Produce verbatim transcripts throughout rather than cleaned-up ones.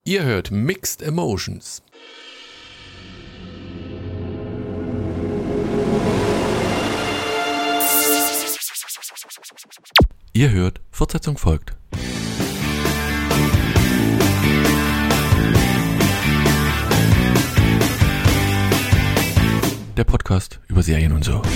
Ihr hört Mixed Emotions. Ihr hört, Fortsetzung folgt. Der Podcast über Serien und so.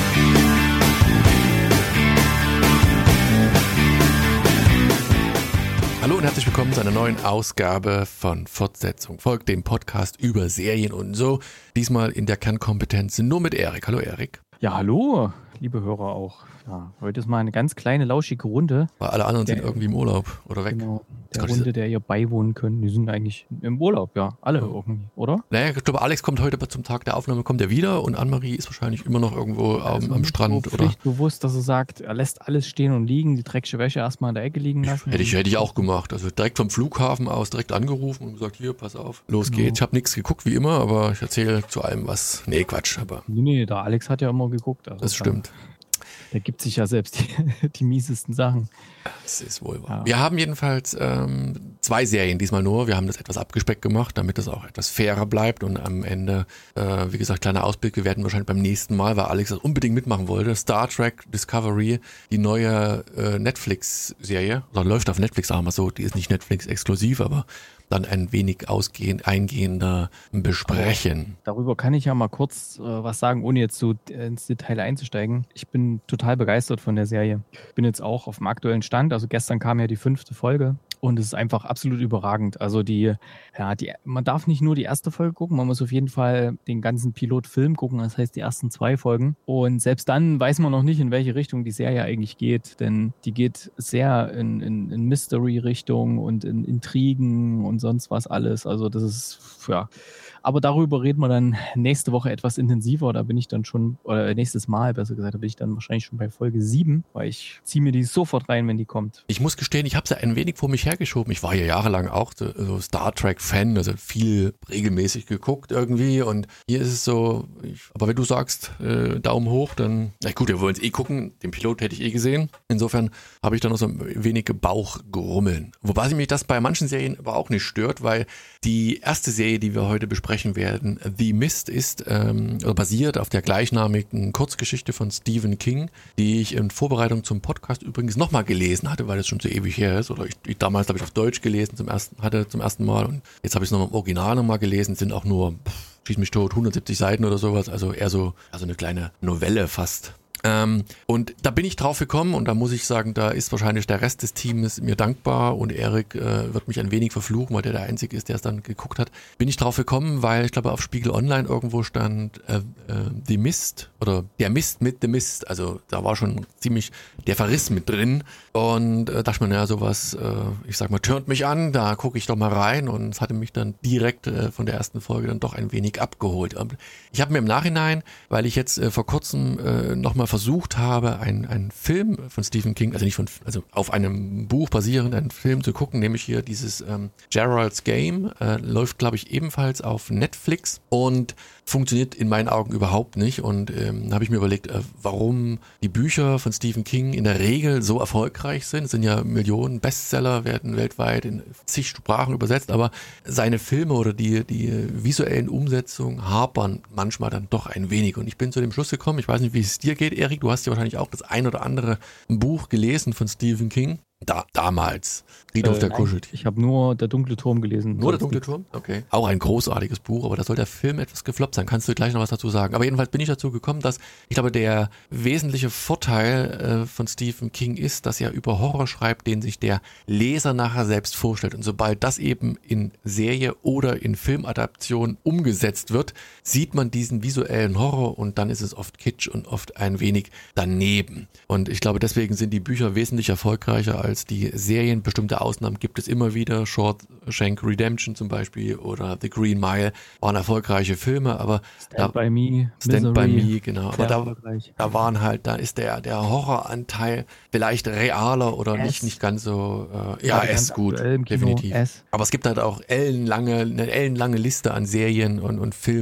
Hallo und herzlich willkommen zu einer neuen Ausgabe von Fortsetzung folgt, dem Podcast über Serien und so. Diesmal in der Kernkompetenz nur mit Erik. Hallo Erik. Ja, hallo, liebe Hörer auch. Ja, heute ist mal eine ganz kleine, lauschige Runde. Weil alle anderen der, sind irgendwie im Urlaub oder weg. Genau, der Runde, diese... der ihr beiwohnen könnt. Die sind eigentlich im Urlaub, ja, alle oh. irgendwie, oder? Naja, ich glaube, Alex kommt heute zum Tag der Aufnahme, kommt er wieder und Annemarie ist wahrscheinlich immer noch irgendwo also am, am Strand. So oder pflichtbewusst, dass er sagt, er lässt alles stehen und liegen, die dreckige Wäsche erstmal in der Ecke liegen lassen. Hätte ich, hätte ich auch gemacht. Also direkt vom Flughafen aus direkt angerufen und gesagt, hier, pass auf, los genau. geht's. Ich habe nichts geguckt, wie immer, aber ich erzähle zu allem was. Nee, Quatsch. Aber nee, nee, der Alex hat ja immer geguckt. Also das stimmt. Der gibt sich ja selbst die, die miesesten Sachen. Das ist wohl wahr. Ja. Wir haben jedenfalls ähm, zwei Serien diesmal nur. Wir haben das etwas abgespeckt gemacht, damit es auch etwas fairer bleibt. Und am Ende, äh, wie gesagt, kleiner Ausblick. Wir werden wahrscheinlich beim nächsten Mal, weil Alex das unbedingt mitmachen wollte, Star Trek Discovery, die neue äh, Netflix-Serie. Oder läuft auf Netflix, sagen wir so. Die ist nicht Netflix-exklusiv, aber dann ein wenig ausgehend, eingehender besprechen. Aber darüber kann ich ja mal kurz äh, was sagen, ohne jetzt so ins Detail einzusteigen. Ich bin total begeistert von der Serie. Ich bin jetzt auch auf dem aktuellen Stand. Also gestern kam ja die fünfte Folge. Und es ist einfach absolut überragend. Also die, ja, die, man darf nicht nur die erste Folge gucken, man muss auf jeden Fall den ganzen Pilotfilm gucken, das heißt die ersten zwei Folgen. Und selbst dann weiß man noch nicht, in welche Richtung die Serie eigentlich geht, denn die geht sehr in, in, in Mystery-Richtung und in Intrigen und sonst was alles. Also das ist, ja. Aber darüber reden wir dann nächste Woche etwas intensiver. Da bin ich dann schon, oder nächstes Mal, besser gesagt, da bin ich dann wahrscheinlich schon bei Folge sieben, weil ich ziehe mir die sofort rein, wenn die kommt. Ich muss gestehen, ich habe sie ein wenig vor mich hergeschoben. Ich war ja jahrelang auch so Star Trek-Fan, also viel regelmäßig geguckt irgendwie. Und hier ist es so, ich, aber wenn du sagst, äh, Daumen hoch, dann, na gut, wir wollen es eh gucken. Den Pilot hätte ich eh gesehen. Insofern habe ich dann noch so ein wenig Bauchgrummeln. Wobei mich das bei manchen Serien aber auch nicht stört, weil die erste Serie, die wir heute besprechen werden, The Mist, ist ähm, basiert auf der gleichnamigen Kurzgeschichte von Stephen King, die ich in Vorbereitung zum Podcast übrigens nochmal gelesen hatte, weil das schon so ewig her ist. Oder ich, ich damals habe ich auf Deutsch gelesen, zum ersten, hatte zum ersten Mal und jetzt habe ich es nochmal im Original nochmal gelesen, sind auch nur, pff, schieß mich tot, hundertsiebzig Seiten oder sowas, also eher so also eine kleine Novelle fast. Ähm, und da bin ich drauf gekommen und da muss ich sagen, da ist wahrscheinlich der Rest des Teams mir dankbar und Erik äh, wird mich ein wenig verfluchen, weil der der Einzige ist, der es dann geguckt hat. Bin ich drauf gekommen, weil ich glaube auf Spiegel Online irgendwo stand äh, äh, The Mist oder der Mist mit The Mist, also da war schon ziemlich der Verriss mit drin und äh, dachte mir, naja, sowas, äh, ich sag mal, turnt mich an, da gucke ich doch mal rein und es hatte mich dann direkt äh, von der ersten Folge dann doch ein wenig abgeholt. Und ich habe mir im Nachhinein, weil ich jetzt äh, vor kurzem äh, nochmal versucht habe, einen, einen Film von Stephen King, also nicht von, also auf einem Buch basierend, einen Film zu gucken, nämlich hier dieses ähm, Gerald's Game, äh, läuft, glaube ich, ebenfalls auf Netflix und funktioniert in meinen Augen überhaupt nicht. Und ähm, habe ich mir überlegt, äh, warum die Bücher von Stephen King in der Regel so erfolgreich sind. Es sind ja Millionen Bestseller, werden weltweit in zig Sprachen übersetzt, aber seine Filme oder die, die visuellen Umsetzungen hapern manchmal dann doch ein wenig. Und ich bin zu dem Schluss gekommen, ich weiß nicht, wie es dir geht, Erik, du hast ja wahrscheinlich auch das ein oder andere Buch gelesen von Stephen King. Da, damals. Friedhof äh, der nein, Kuscheltiere. Ich habe nur Der dunkle Turm gelesen. Nur Der dunkle Turm? Okay. Auch ein großartiges Buch, aber da soll der Film etwas gefloppt sein. Kannst du gleich noch was dazu sagen? Aber jedenfalls bin ich dazu gekommen, dass ich glaube, der wesentliche Vorteil äh, von Stephen King ist, dass er über Horror schreibt, den sich der Leser nachher selbst vorstellt. Und sobald das eben in Serie oder in Filmadaption umgesetzt wird, sieht man diesen visuellen Horror und dann ist es oft Kitsch und oft ein wenig daneben. Und ich glaube, deswegen sind die Bücher wesentlich erfolgreicher als die Serien. Bestimmte Ausnahmen gibt es immer wieder. Shawshank Redemption zum Beispiel oder The Green Mile waren erfolgreiche Filme, aber Stand da, by Me, Stand by Me, genau. Aber da, da waren halt, da ist der der Horroranteil vielleicht realer oder S. nicht nicht ganz so. Äh, ja, ja S gut, definitiv. S. Aber es gibt halt auch ellenlange eine ellenlange Liste an Serien und und Filmen,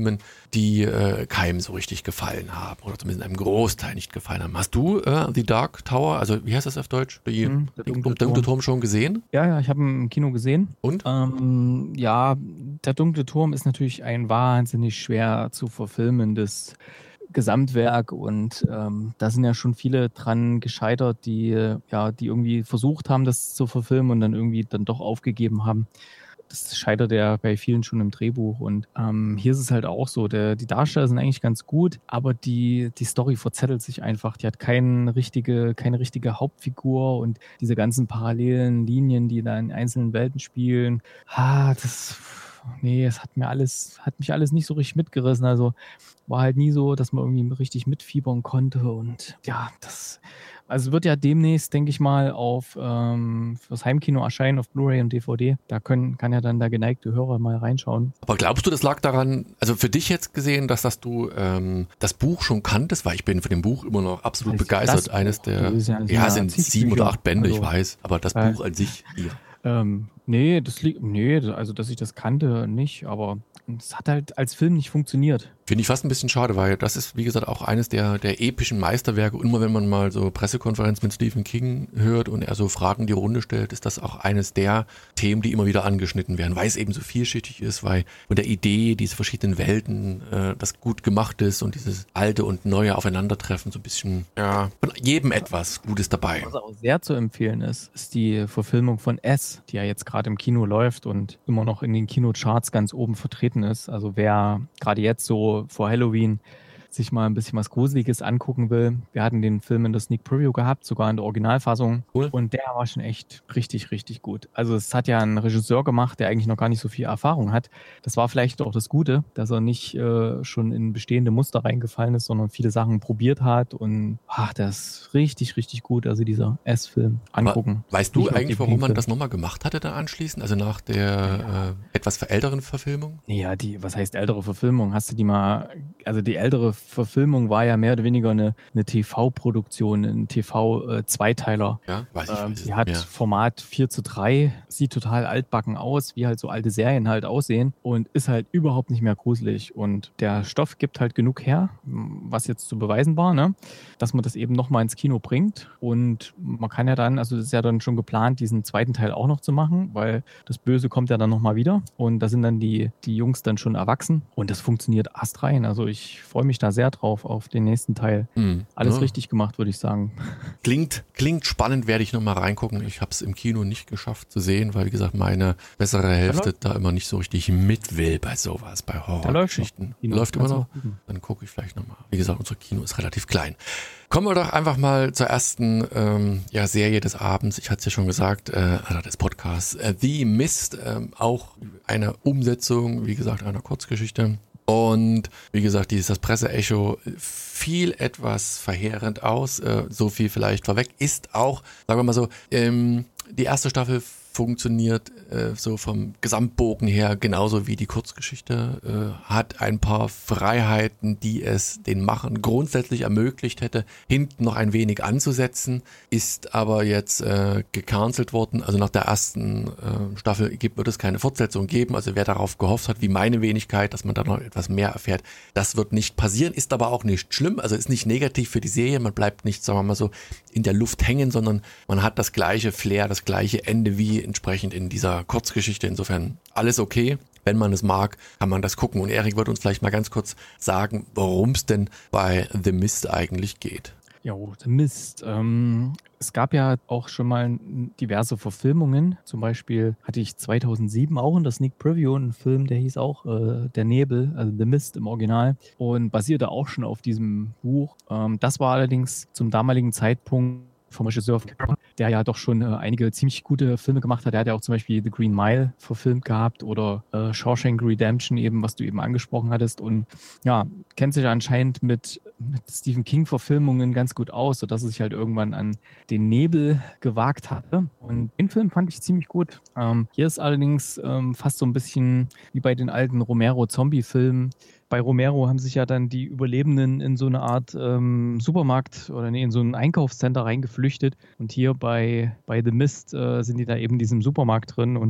die äh, keinem so richtig gefallen haben oder zumindest einem Großteil nicht gefallen haben. Hast du äh, The Dark Tower, also wie heißt das auf Deutsch? Die, Hm, der die dunkle dunkle Turm. Turm schon gesehen? Ja, ja, ich habe ihn im Kino gesehen. Und? Ähm, ja, der dunkle Turm ist natürlich ein wahnsinnig schwer zu verfilmendes Gesamtwerk und ähm, da sind ja schon viele dran gescheitert, die äh, ja, die irgendwie versucht haben, das zu verfilmen und dann irgendwie dann doch aufgegeben haben. Das scheitert ja bei vielen schon im Drehbuch und ähm, hier ist es halt auch so, der, die Darsteller sind eigentlich ganz gut, aber die, die Story verzettelt sich einfach. Die hat keine richtige, keine richtige Hauptfigur und diese ganzen parallelen Linien, die da in einzelnen Welten spielen, ah, das, nee, es hat mir alles, hat mich alles nicht so richtig mitgerissen. Also war halt nie so, dass man irgendwie richtig mitfiebern konnte und ja, das, also wird ja demnächst, denke ich mal, auf ähm, fürs Heimkino erscheinen, auf Blu-ray und D V D. Da können, kann ja dann der geneigte Hörer mal reinschauen. Aber glaubst du, das lag daran, also für dich jetzt gesehen, dass, dass du ähm, das Buch schon kanntest, weil ich bin von dem Buch immer noch absolut Also begeistert. das Eines Buch, der, das ist ja- sind ja, ja sind zig sieben Bücher. oder acht Bände, ich Also, weiß, aber das äh, Buch an sich, ja. Ähm, nee, das liegt, nee, also dass ich das kannte, nicht, aber es hat halt als Film nicht funktioniert. Finde ich fast ein bisschen schade, weil das ist, wie gesagt, auch eines der, der epischen Meisterwerke. Und immer wenn man mal so Pressekonferenz mit Stephen King hört und er so Fragen in die Runde stellt, ist das auch eines der Themen, die immer wieder angeschnitten werden, weil es eben so vielschichtig ist, weil mit der Idee, diese verschiedenen Welten, äh, das gut gemacht ist und dieses alte und neue Aufeinandertreffen so ein bisschen, ja, von jedem etwas Gutes dabei. Was auch sehr zu empfehlen ist, ist die Verfilmung von S, die ja jetzt gerade im Kino läuft und immer noch in den Kinocharts ganz oben vertreten ist. Also wer gerade jetzt so vor Halloween sich mal ein bisschen was Gruseliges angucken will. Wir hatten den Film in der Sneak Preview gehabt, sogar in der Originalfassung. Cool. Und der war schon echt richtig, richtig gut. Also es hat ja ein Regisseur gemacht, der eigentlich noch gar nicht so viel Erfahrung hat. Das war vielleicht auch das Gute, dass er nicht äh, schon in bestehende Muster reingefallen ist, sondern viele Sachen probiert hat. Und ach, das ist richtig, richtig gut. Also dieser S-Film angucken. Aber weißt du Nicht nur eigentlich, die warum man Film. das nochmal gemacht hatte da anschließend? Also nach der äh, etwas älteren Verfilmung? Ja, die, was heißt ältere Verfilmung? Hast du die mal, also die ältere Verfilmung war ja mehr oder weniger eine, eine T V-Produktion, ein T V-Zweiteiler. Ja, weiß ich. Ähm, weiß die es hat nicht mehr. Format vier zu drei, sieht total altbacken aus, wie halt so alte Serien halt aussehen und ist halt überhaupt nicht mehr gruselig. Und der Stoff gibt halt genug her, was jetzt zu beweisen war, ne? Dass man das eben nochmal ins Kino bringt. Und man kann ja dann, also das ist ja dann schon geplant, diesen zweiten Teil auch noch zu machen, weil das Böse kommt ja dann nochmal wieder. Und da sind dann die, die Jungs dann schon erwachsen. Und das funktioniert astrein. Also ich freue mich da sehr drauf auf den nächsten Teil. Hm, Alles ja. richtig gemacht, würde ich sagen. Klingt, klingt spannend, werde ich nochmal reingucken. Ich habe es im Kino nicht geschafft zu sehen, weil, wie gesagt, meine bessere Hälfte da immer nicht so richtig mit will bei sowas, bei Horrorgeschichten. Kino. Läuft immer Kannst du noch? auch gucken. Dann gucke ich vielleicht nochmal. Wie gesagt, unser Kino ist relativ klein. Kommen wir doch einfach mal zur ersten ähm, ja, Serie des Abends. Ich hatte es ja schon gesagt, äh, also des Podcasts. Äh, The Mist, ähm, auch eine Umsetzung, wie gesagt, einer Kurzgeschichte. Und wie gesagt, dieses das Presseecho fiel etwas verheerend aus. Äh, so viel vielleicht vorweg. Ist auch, sagen wir mal so, ähm, die erste Staffel funktioniert äh, so vom Gesamtbogen her genauso wie die Kurzgeschichte, äh, hat ein paar Freiheiten, die es den Machern grundsätzlich ermöglicht hätte, hinten noch ein wenig anzusetzen, ist aber jetzt äh, gecancelt worden. Also nach der ersten äh, Staffel gibt, wird es keine Fortsetzung geben. Also wer darauf gehofft hat, wie meine Wenigkeit, dass man da noch etwas mehr erfährt, das wird nicht passieren, ist aber auch nicht schlimm, also ist nicht negativ für die Serie, man bleibt nicht, sagen wir mal so, in der Luft hängen, sondern man hat das gleiche Flair, das gleiche Ende wie entsprechend in dieser Kurzgeschichte. Insofern alles okay. Wenn man es mag, kann man das gucken. Und Erik wird uns vielleicht mal ganz kurz sagen, worum es denn bei The Mist eigentlich geht. Ja, The Mist. Ähm, es gab ja auch schon mal diverse Verfilmungen. Zum Beispiel hatte ich zweitausendsieben auch in der Sneak Preview einen Film, der hieß auch äh, Der Nebel, also The Mist im Original und basierte auch schon auf diesem Buch. Ähm, das war allerdings zum damaligen Zeitpunkt vom Regisseur, der ja doch schon äh, einige ziemlich gute Filme gemacht hat. Der hat ja auch zum Beispiel The Green Mile verfilmt gehabt oder äh, Shawshank Redemption eben, was du eben angesprochen hattest. Und ja, kennt sich anscheinend mit, mit Stephen King-Verfilmungen ganz gut aus, sodass er sich halt irgendwann an den Nebel gewagt hatte. Und den Film fand ich ziemlich gut. Ähm, hier ist allerdings ähm, fast so ein bisschen wie bei den alten Romero-Zombie-Filmen. Bei Romero haben sich ja dann die Überlebenden in so eine Art ähm, Supermarkt oder nee, in so ein Einkaufscenter reingeflüchtet. Und hier bei, bei The Mist äh, sind die da eben in diesem Supermarkt drin und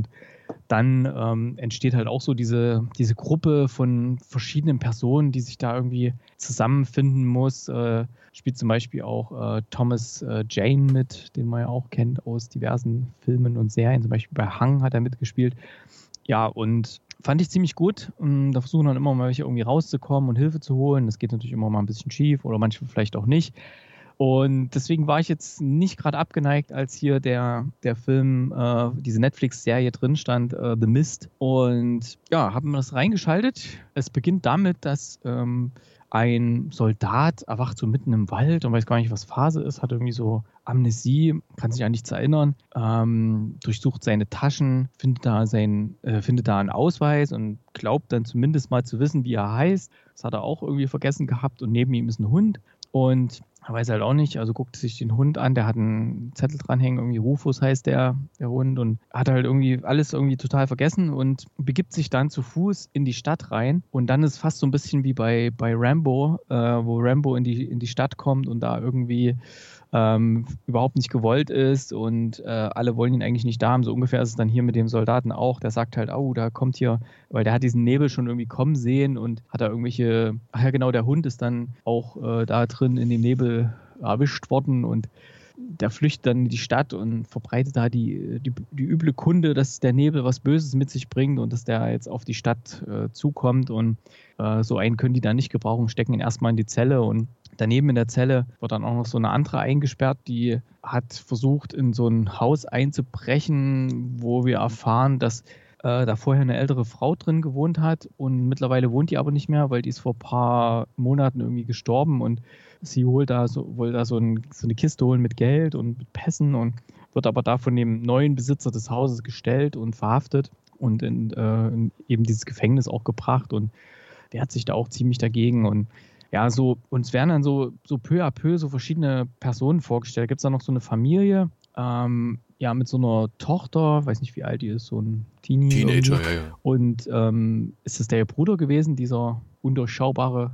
dann ähm, entsteht halt auch so diese, diese Gruppe von verschiedenen Personen, die sich da irgendwie zusammenfinden muss. Äh, spielt zum Beispiel auch äh, Thomas äh, Jane mit, den man ja auch kennt aus diversen Filmen und Serien. Zum Beispiel bei Hang hat er mitgespielt. Ja, und fand ich ziemlich gut. Und da versuchen dann immer mal welche irgendwie rauszukommen und Hilfe zu holen. Das geht natürlich immer mal ein bisschen schief oder manchmal vielleicht auch nicht. Und deswegen war ich jetzt nicht gerade abgeneigt, als hier der, der Film, äh, diese Netflix-Serie drin stand, äh, The Mist. Und ja, haben wir das reingeschaltet. Es beginnt damit, dass ähm, ein Soldat erwacht so mitten im Wald und weiß gar nicht, was Phase ist, hat irgendwie so Amnesie, kann sich an nichts erinnern, ähm, durchsucht seine Taschen, findet da, sein, äh, findet da einen Ausweis und glaubt dann zumindest mal zu wissen, wie er heißt. Das hat er auch irgendwie vergessen gehabt und neben ihm ist ein Hund und er weiß halt auch nicht, also guckt sich den Hund an, der hat einen Zettel dranhängen, irgendwie Rufus heißt der, der Hund und hat halt irgendwie alles irgendwie total vergessen und begibt sich dann zu Fuß in die Stadt rein und dann ist fast so ein bisschen wie bei, bei Rambo, äh, wo Rambo in die, in die Stadt kommt und da irgendwie ähm, überhaupt nicht gewollt ist und äh, alle wollen ihn eigentlich nicht da haben. So ungefähr ist es dann hier mit dem Soldaten auch. Der sagt halt, oh, da kommt hier, weil der hat diesen Nebel schon irgendwie kommen sehen und hat da irgendwelche, ach ja genau, der Hund ist dann auch äh, da drin in dem Nebel erwischt worden und der flüchtet dann in die Stadt und verbreitet da die, die, die üble Kunde, dass der Nebel was Böses mit sich bringt und dass der jetzt auf die Stadt äh, zukommt und äh, so einen können die dann nicht gebrauchen, stecken ihn erstmal in die Zelle und daneben in der Zelle wird dann auch noch so eine andere eingesperrt, die hat versucht, in so ein Haus einzubrechen, wo wir erfahren, dass äh, da vorher eine ältere Frau drin gewohnt hat und mittlerweile wohnt die aber nicht mehr, weil die ist vor ein paar Monaten irgendwie gestorben und sie holt da so, wohl da so, ein, so eine Kiste holen mit Geld und mit Pässen und wird aber da von dem neuen Besitzer des Hauses gestellt und verhaftet und in, äh, in eben dieses Gefängnis auch gebracht und wehrt sich da auch ziemlich dagegen und ja, so, uns werden dann so, so peu à peu so verschiedene Personen vorgestellt. Da gibt es dann noch so eine Familie, ähm, ja, mit so einer Tochter, weiß nicht, wie alt die ist, so ein Teenie. Teenager, irgendwie. ja, ja. Und ähm, ist das der Bruder gewesen, dieser undurchschaubare?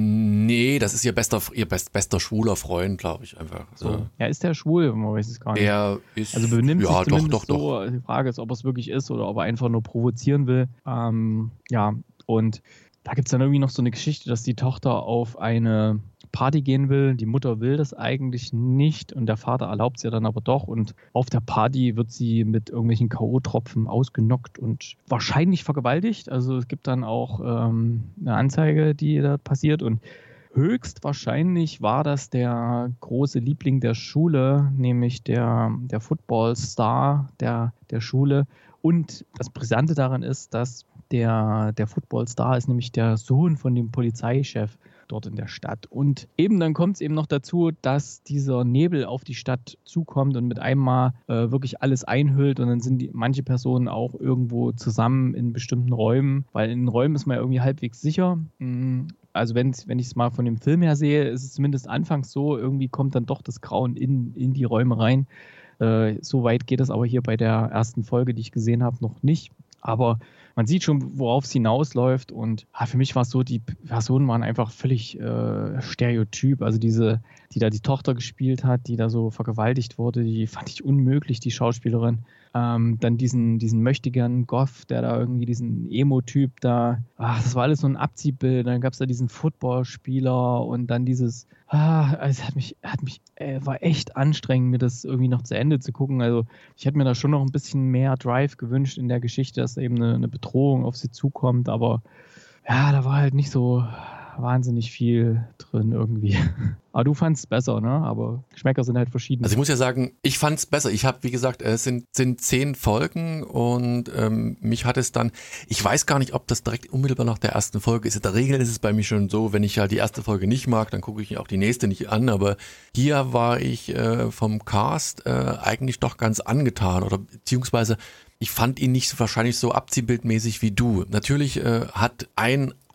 Nee, das ist ihr bester, ihr best, bester schwuler Freund, glaube ich einfach. So. Also, Ja, ist der schwul? Man weiß es gar nicht. er ist, Also benimmt ja, sich doch, zumindest doch, so. doch. Die Frage ist, ob er es wirklich ist oder ob er einfach nur provozieren will. Ähm, ja, und da gibt es dann irgendwie noch so eine Geschichte, dass die Tochter auf eine Party gehen will. Die Mutter will das eigentlich nicht und der Vater erlaubt es ihr dann aber doch. Und auf der Party wird sie mit irgendwelchen K O-Tropfen ausgenockt und wahrscheinlich vergewaltigt. Also es gibt dann auch ähm, eine Anzeige, die da passiert. Und höchstwahrscheinlich war das der große Liebling der Schule, nämlich der, der Football-Star der, der Schule. Und das Brisante daran ist, dass der, der Football-Star ist nämlich der Sohn von dem Polizeichef dort in der Stadt. Und eben dann kommt es eben noch dazu, dass dieser Nebel auf die Stadt zukommt und mit einmal äh, wirklich alles einhüllt und dann sind die, manche Personen auch irgendwo zusammen in bestimmten Räumen, weil in den Räumen ist man ja irgendwie halbwegs sicher. Also wenn, wenn ich es mal von dem Film her sehe, ist es zumindest anfangs so, irgendwie kommt dann doch das Grauen in, in die Räume rein. Äh, so weit geht es aber hier bei der ersten Folge, die ich gesehen habe, noch nicht. Aber man sieht schon, worauf es hinausläuft und ja, für mich war es so, die Personen waren einfach völlig äh, stereotyp. Also diese, die da die Tochter gespielt hat, die da so vergewaltigt wurde, die fand ich unmöglich, die Schauspielerin. Ähm, dann diesen, diesen möchtegern Goth, der da irgendwie diesen Emo-Typ da, ach, das war alles so ein Abziehbild. Dann gab es da diesen Footballspieler und dann dieses, ah, also es hat mich, hat mich, äh, war echt anstrengend, mir das irgendwie noch zu Ende zu gucken. Also ich hätte mir da schon noch ein bisschen mehr Drive gewünscht in der Geschichte, dass da eben eine, eine Bedrohung auf sie zukommt, aber ja, da war halt nicht so wahnsinnig viel drin irgendwie. Aber du fandst es besser, ne? Aber Geschmäcker sind halt verschieden. Also ich muss ja sagen, ich fand es besser. Ich habe, wie gesagt, es sind, sind zehn Folgen und ähm, mich hat es dann, ich weiß gar nicht, ob das direkt unmittelbar nach der ersten Folge ist. In der Regel ist es bei mir schon so, wenn ich ja die erste Folge nicht mag, dann gucke ich auch die nächste nicht an. Aber hier war ich äh, vom Cast äh, eigentlich doch ganz angetan oder beziehungsweise ich fand ihn nicht so, wahrscheinlich so abziehbildmäßig wie du. Natürlich äh, hat ein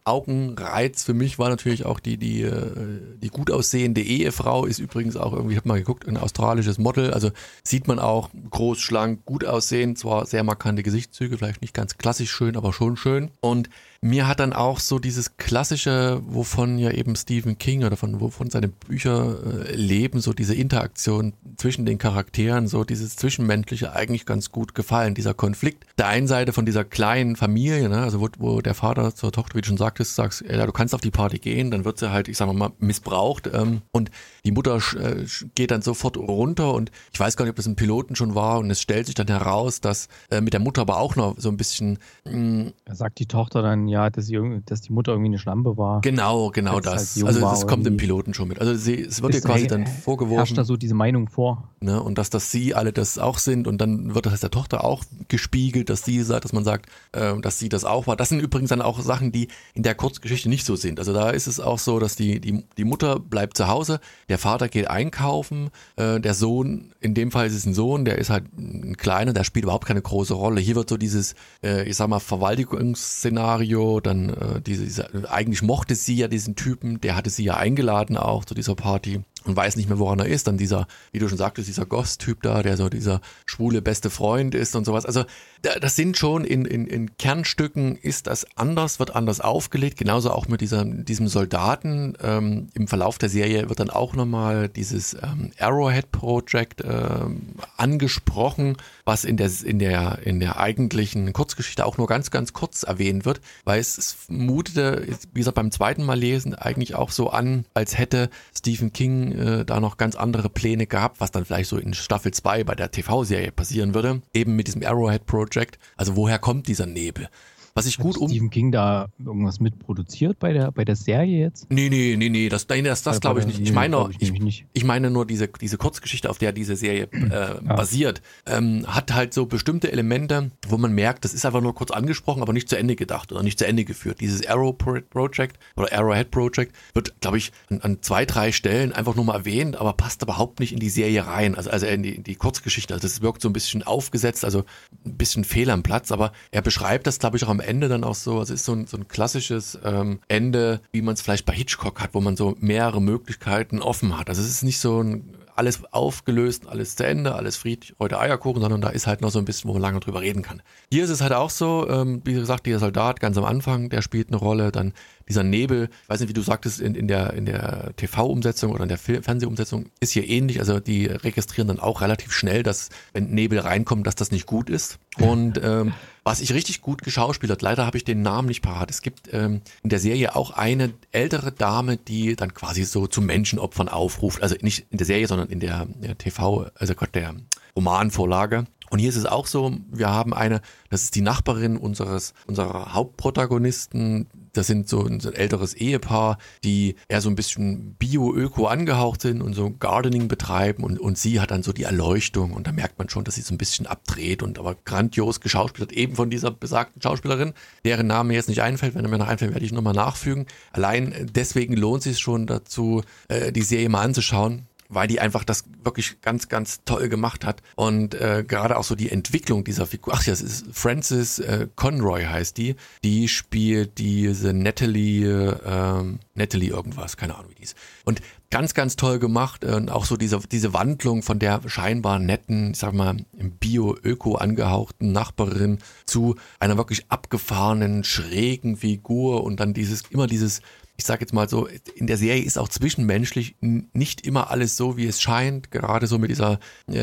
Augenreiz für mich war natürlich auch die, die, die gut aussehende Ehefrau, ist übrigens auch irgendwie, ich habe mal geguckt, ein australisches Model, also sieht man auch groß, schlank, gut aussehen, zwar sehr markante Gesichtszüge, vielleicht nicht ganz klassisch schön, aber schon schön. Und mir hat dann auch so dieses klassische, wovon ja eben Stephen King oder von wovon seine Bücher äh, leben, so diese Interaktion zwischen den Charakteren, so dieses Zwischenmenschliche eigentlich ganz gut gefallen. Dieser Konflikt der einen Seite von dieser kleinen Familie, ne, also wo, wo der Vater zur Tochter, wie du schon sagtest, sagst, ja, du kannst auf die Party gehen, dann wird sie halt, ich sag mal, missbraucht ähm, und die Mutter äh, geht dann sofort runter und ich weiß gar nicht, ob das im Piloten schon war und es stellt sich dann heraus, dass äh, mit der Mutter aber auch noch so ein bisschen mh, da sagt die Tochter dann, ja, dass, sie, dass die Mutter irgendwie eine Schlampe war. Genau, genau das. Halt also das kommt im Piloten schon mit. Also sie, es wird ihr quasi dann vorgeworfen. Herrscht da so diese Meinung vor. Ne, und dass das sie alle das auch sind und dann wird das der Tochter auch gespiegelt, dass sie sagt, dass man sagt, äh, dass sie das auch war. Das sind übrigens dann auch Sachen, die in der Kurzgeschichte nicht so sind. Also da ist es auch so, dass die, die, die Mutter bleibt zu Hause, der Vater geht einkaufen, äh, der Sohn, in dem Fall ist es ein Sohn, der ist halt ein kleiner, der spielt überhaupt keine große Rolle. Hier wird so dieses, äh, ich sag mal, Verwaltungsszenario, dann äh, diese, diese, eigentlich mochte sie ja diesen Typen, der hatte sie ja eingeladen auch zu dieser Party. Und weiß nicht mehr, woran er ist. Dann dieser, wie du schon sagtest, dieser Goss-Typ da, der so dieser schwule beste Freund ist und sowas. Also das sind schon in, in, in Kernstücken ist das anders, wird anders aufgelegt. Genauso auch mit dieser, diesem Soldaten. Ähm, im Verlauf der Serie wird dann auch nochmal dieses ähm, Arrowhead Project ähm, angesprochen, was in der, in der, in der eigentlichen Kurzgeschichte auch nur ganz, ganz kurz erwähnt wird, weil es, es mutete, wie gesagt, beim zweiten Mal lesen eigentlich auch so an, als hätte Stephen King äh, da noch ganz andere Pläne gehabt, was dann vielleicht so in Staffel zwei bei der T V-Serie passieren würde, eben mit diesem Arrowhead Project. Also woher kommt dieser Nebel? Was ich Hat gut um. Stephen King da irgendwas mitproduziert bei der, bei der Serie jetzt? Nee, nee, nee, nee, das, das, das, das glaube ich nicht. Ich meine, nur, ich, ich, nicht. ich meine nur diese, diese Kurzgeschichte, auf der diese Serie äh, ah. basiert, ähm, hat halt so bestimmte Elemente, wo man merkt, das ist einfach nur kurz angesprochen, aber nicht zu Ende gedacht oder nicht zu Ende geführt. Dieses Arrow Project oder Arrowhead Project wird, glaube ich, an, an zwei, drei Stellen einfach nur mal erwähnt, aber passt überhaupt nicht in die Serie rein, also, also in, die, in die Kurzgeschichte. Also das wirkt so ein bisschen aufgesetzt, also ein bisschen fehl am Platz, aber er beschreibt das, glaube ich, auch am Ende dann auch so. Also es ist so ein, so ein klassisches ähm, Ende, wie man es vielleicht bei Hitchcock hat, wo man so mehrere Möglichkeiten offen hat. Also es ist nicht so ein alles aufgelöst, alles zu Ende, alles Fried, heute Eierkuchen, sondern da ist halt noch so ein bisschen, wo man lange drüber reden kann. Hier ist es halt auch so, ähm, wie gesagt, dieser Soldat ganz am Anfang, der spielt eine Rolle, dann dieser Nebel, ich weiß nicht, wie du sagtest, in, in der, in der T V-Umsetzung oder in der Film- Fernsehumsetzung ist hier ähnlich, also die registrieren dann auch relativ schnell, dass, wenn Nebel reinkommt, dass das nicht gut ist. Und ähm, was ich richtig gut geschauspielert, leider habe ich den Namen nicht parat. Es gibt ähm, in der Serie auch eine ältere Dame, die dann quasi so zu Menschenopfern aufruft. Also nicht in der Serie, sondern in der, der T V, also Gott, der Romanvorlage. Und hier ist es auch so, wir haben eine, das ist die Nachbarin unseres, unserer Hauptprotagonisten. Das sind so ein, so ein älteres Ehepaar, die eher so ein bisschen bio-öko angehaucht sind und so Gardening betreiben und, und sie hat dann so die Erleuchtung und da merkt man schon, dass sie so ein bisschen abdreht und aber grandios geschauspielert, eben von dieser besagten Schauspielerin, deren Name mir jetzt nicht einfällt. Wenn er mir noch einfällt, werde ich nochmal nachfügen. Allein deswegen lohnt es sich schon dazu, äh, die Serie mal anzuschauen, weil die einfach das wirklich ganz, ganz toll gemacht hat. Und äh, gerade auch so die Entwicklung dieser Figur, ach ja, es ist Frances äh, Conroy heißt die, die spielt diese Natalie, äh, Natalie irgendwas, keine Ahnung wie die ist. Und ganz, ganz toll gemacht und auch so diese, diese Wandlung von der scheinbar netten, ich sag mal, im Bio-Öko angehauchten Nachbarin zu einer wirklich abgefahrenen, schrägen Figur und dann dieses, immer dieses, ich sage jetzt mal so, in der Serie ist auch zwischenmenschlich nicht immer alles so, wie es scheint. Gerade so mit dieser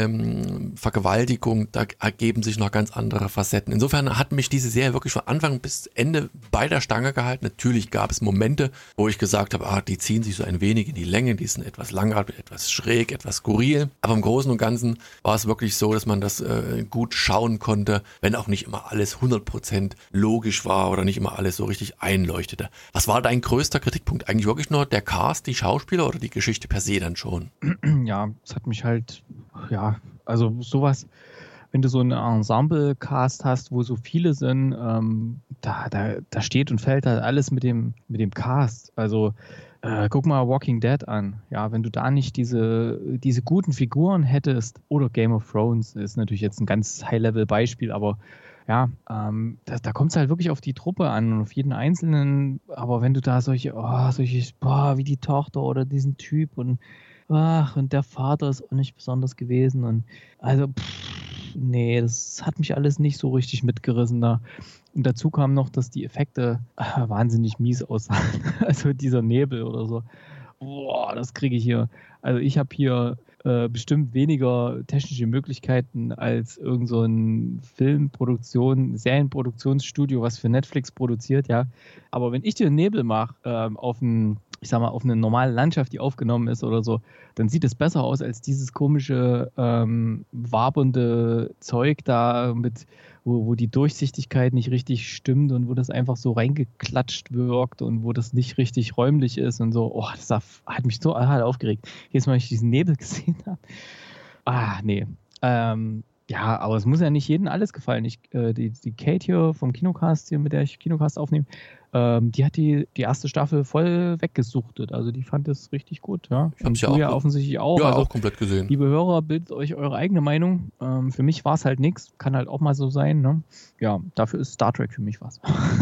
ähm, Vergewaltigung, da ergeben sich noch ganz andere Facetten. Insofern hat mich diese Serie wirklich von Anfang bis Ende bei der Stange gehalten. Natürlich gab es Momente, wo ich gesagt habe, ah, die ziehen sich so ein wenig in die Länge, die sind etwas langatmig, etwas schräg, etwas skurril. Aber im Großen und Ganzen war es wirklich so, dass man das äh, gut schauen konnte, wenn auch nicht immer alles hundert Prozent logisch war oder nicht immer alles so richtig einleuchtete. Was war dein größter Kritikpunkt? Eigentlich wirklich nur der Cast, die Schauspieler oder die Geschichte per se dann schon? Ja, es hat mich halt, ja, also sowas, wenn du so einen Ensemble-Cast hast, wo so viele sind, ähm, da, da, da steht und fällt halt alles mit dem, mit dem Cast. Also äh, guck mal Walking Dead an. Ja, wenn du da nicht diese, diese guten Figuren hättest, oder Game of Thrones ist natürlich jetzt ein ganz High-Level-Beispiel, aber ja, ähm, da, da kommt es halt wirklich auf die Truppe an und auf jeden Einzelnen. Aber wenn du da solche, oh, solche, boah, wie die Tochter oder diesen Typ und ach, und der Vater ist auch nicht besonders gewesen und also, pff, nee, das hat mich alles nicht so richtig mitgerissen da. Und dazu kam noch, dass die Effekte äh, wahnsinnig mies aussahen. Also dieser Nebel oder so. Boah, das kriege ich hier. Also ich habe hier äh, bestimmt weniger technische Möglichkeiten als irgend so ein Filmproduktion, Serienproduktionsstudio, was für Netflix produziert, ja. Aber wenn ich dir Nebel mache ähm, auf ein, ich sag mal, auf eine normale Landschaft, die aufgenommen ist oder so, dann sieht es besser aus als dieses komische ähm, wabernde Zeug da mit Wo, wo die Durchsichtigkeit nicht richtig stimmt und wo das einfach so reingeklatscht wirkt und wo das nicht richtig räumlich ist und so. Oh, das hat mich so hart aufgeregt. Jedes Mal, wenn ich diesen Nebel gesehen habe. Ah, nee. Ähm, ja, aber es muss ja nicht jedem alles gefallen. Ich, äh, die, die Kate hier vom Kinocast, hier, mit der ich Kinocast aufnehme, ähm, die hat die, die erste Staffel voll weggesuchtet. Also die fand es richtig gut. Ja. Ich hab's ja auch, ja offensichtlich auch. Ja, also, auch komplett gesehen. Liebe Hörer, bildet euch eure eigene Meinung. Ähm, für mich war es halt nichts. Kann halt auch mal so sein. Ne? Ja, dafür ist Star Trek für mich was.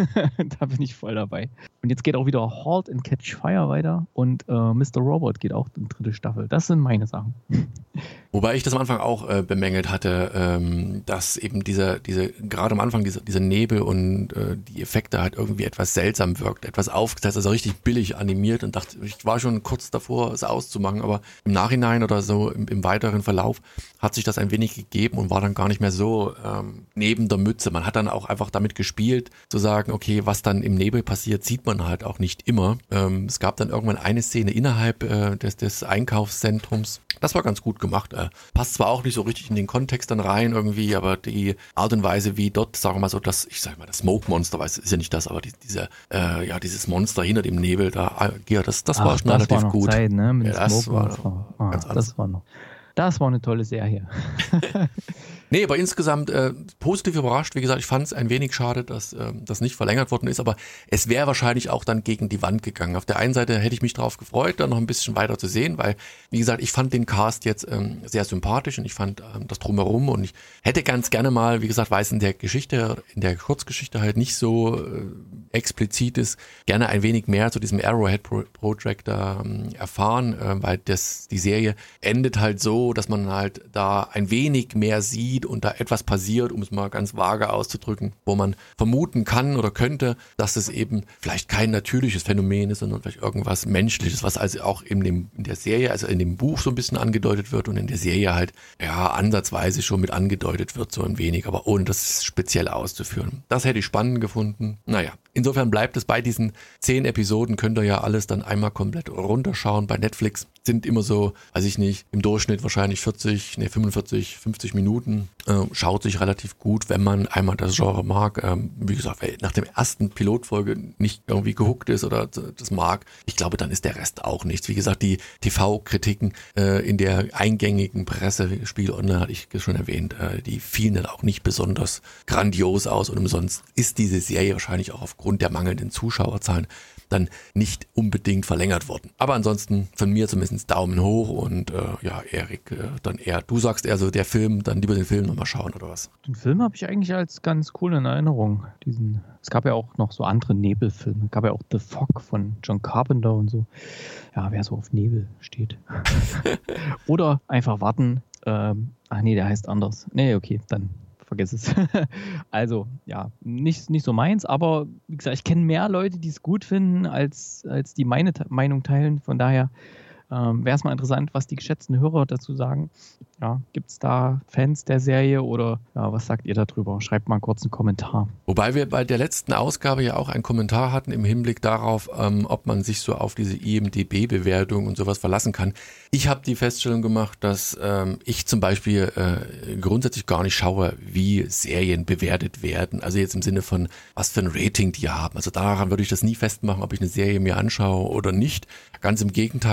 Da bin ich voll dabei. Und jetzt geht auch wieder Halt and Catch Fire weiter und äh, Mister Robot geht auch in die dritte Staffel. Das sind meine Sachen. Wobei ich das am Anfang auch äh, bemängelt hatte, ähm, dass eben dieser, diese, gerade am Anfang dieser, dieser Nebel und äh, die Effekte halt irgendwie etwas seltsam wirkt, etwas aufgesetzt, also richtig billig animiert und dachte, ich war schon kurz davor, es auszumachen, aber im Nachhinein oder so im, im weiteren Verlauf hat sich das ein wenig gegeben und war dann gar nicht mehr so ähm, neben der Mütze. Man hat dann auch einfach damit gespielt, zu sagen, okay, was dann im Nebel passiert, sieht man halt auch nicht immer. Ähm, es gab dann irgendwann eine Szene innerhalb äh, des, des Einkaufszentrums. Das war ganz gut gemacht. Äh, passt zwar auch nicht so richtig in den Kontext dann rein irgendwie, aber die Art und Weise, wie dort, sagen wir mal so, das, ich sag mal, das Smoke Monster, weiß ist ja nicht das, aber die, diese, äh, ja, dieses Monster hinter dem Nebel, da, ja, das, das Ach, war schon das relativ war noch gut. Zeit, ne? Mit ja, dem das Smoke war Monster. Ah, ganz anders. das war noch. Das war eine tolle Serie. Nee, aber insgesamt äh, positiv überrascht. Wie gesagt, ich fand es ein wenig schade, dass äh, das nicht verlängert worden ist, aber es wäre wahrscheinlich auch dann gegen die Wand gegangen. Auf der einen Seite hätte ich mich darauf gefreut, dann noch ein bisschen weiter zu sehen, weil, wie gesagt, ich fand den Cast jetzt ähm, sehr sympathisch und ich fand ähm, das Drumherum und ich hätte ganz gerne mal, wie gesagt, weil es in der Geschichte, in der Kurzgeschichte halt nicht so äh, explizit ist, gerne ein wenig mehr zu diesem Arrowhead Pro- Project da ähm, erfahren, äh, weil das die Serie endet halt so, dass man halt da ein wenig mehr sieht und da etwas passiert, um es mal ganz vage auszudrücken, wo man vermuten kann oder könnte, dass es eben vielleicht kein natürliches Phänomen ist, sondern vielleicht irgendwas Menschliches, was also auch in, dem, in der Serie, also in dem Buch so ein bisschen angedeutet wird und in der Serie halt, ja, ansatzweise schon mit angedeutet wird, so ein wenig, aber ohne das speziell auszuführen. Das hätte ich spannend gefunden. Naja, insofern bleibt es bei diesen zehn Episoden, könnt ihr ja alles dann einmal komplett runterschauen. Bei Netflix sind immer so, weiß ich nicht, im Durchschnitt wahrscheinlich vierzig, nee, fünfundvierzig, fünfzig Minuten. Äh, schaut sich relativ gut, wenn man einmal das Genre mag. Ähm, wie gesagt, wer nach dem ersten Pilotfolge nicht irgendwie gehuckt ist oder das mag, ich glaube, dann ist der Rest auch nichts. Wie gesagt, die T V-Kritiken äh, in der eingängigen Presse, Spiel Online hatte ich schon erwähnt, äh, die fielen dann auch nicht besonders grandios aus und umsonst ist diese Serie wahrscheinlich auch aufgrund der mangelnden Zuschauerzahlen dann nicht unbedingt verlängert worden. Aber ansonsten von mir zumindest Daumen hoch und äh, ja, Erik, äh, dann eher, du sagst eher so, der Film, dann lieber den Film nochmal schauen oder was? Den Film habe ich eigentlich als ganz cool in Erinnerung. Diesen, es gab ja auch noch so andere Nebelfilme. Es gab ja auch The Fog von John Carpenter und so. Ja, wer so auf Nebel steht. Oder einfach warten. Ähm, ach nee, der heißt anders. Nee, okay, dann vergiss es. Also, ja, nicht, nicht so meins, aber wie gesagt, ich kenne mehr Leute, die es gut finden, als, als die meine Te- Meinung teilen. Von daher ähm, wäre es mal interessant, was die geschätzten Hörer dazu sagen. Ja, gibt es da Fans der Serie oder ja, was sagt ihr darüber? Schreibt mal kurz einen Kommentar. Wobei wir bei der letzten Ausgabe ja auch einen Kommentar hatten im Hinblick darauf, ähm, ob man sich so auf diese I M D B-Bewertung und sowas verlassen kann. Ich habe die Feststellung gemacht, dass ähm, ich zum Beispiel äh, grundsätzlich gar nicht schaue, wie Serien bewertet werden. Also jetzt im Sinne von, was für ein Rating die haben. Also daran würde ich das nie festmachen, ob ich eine Serie mir anschaue oder nicht. Ganz im Gegenteil,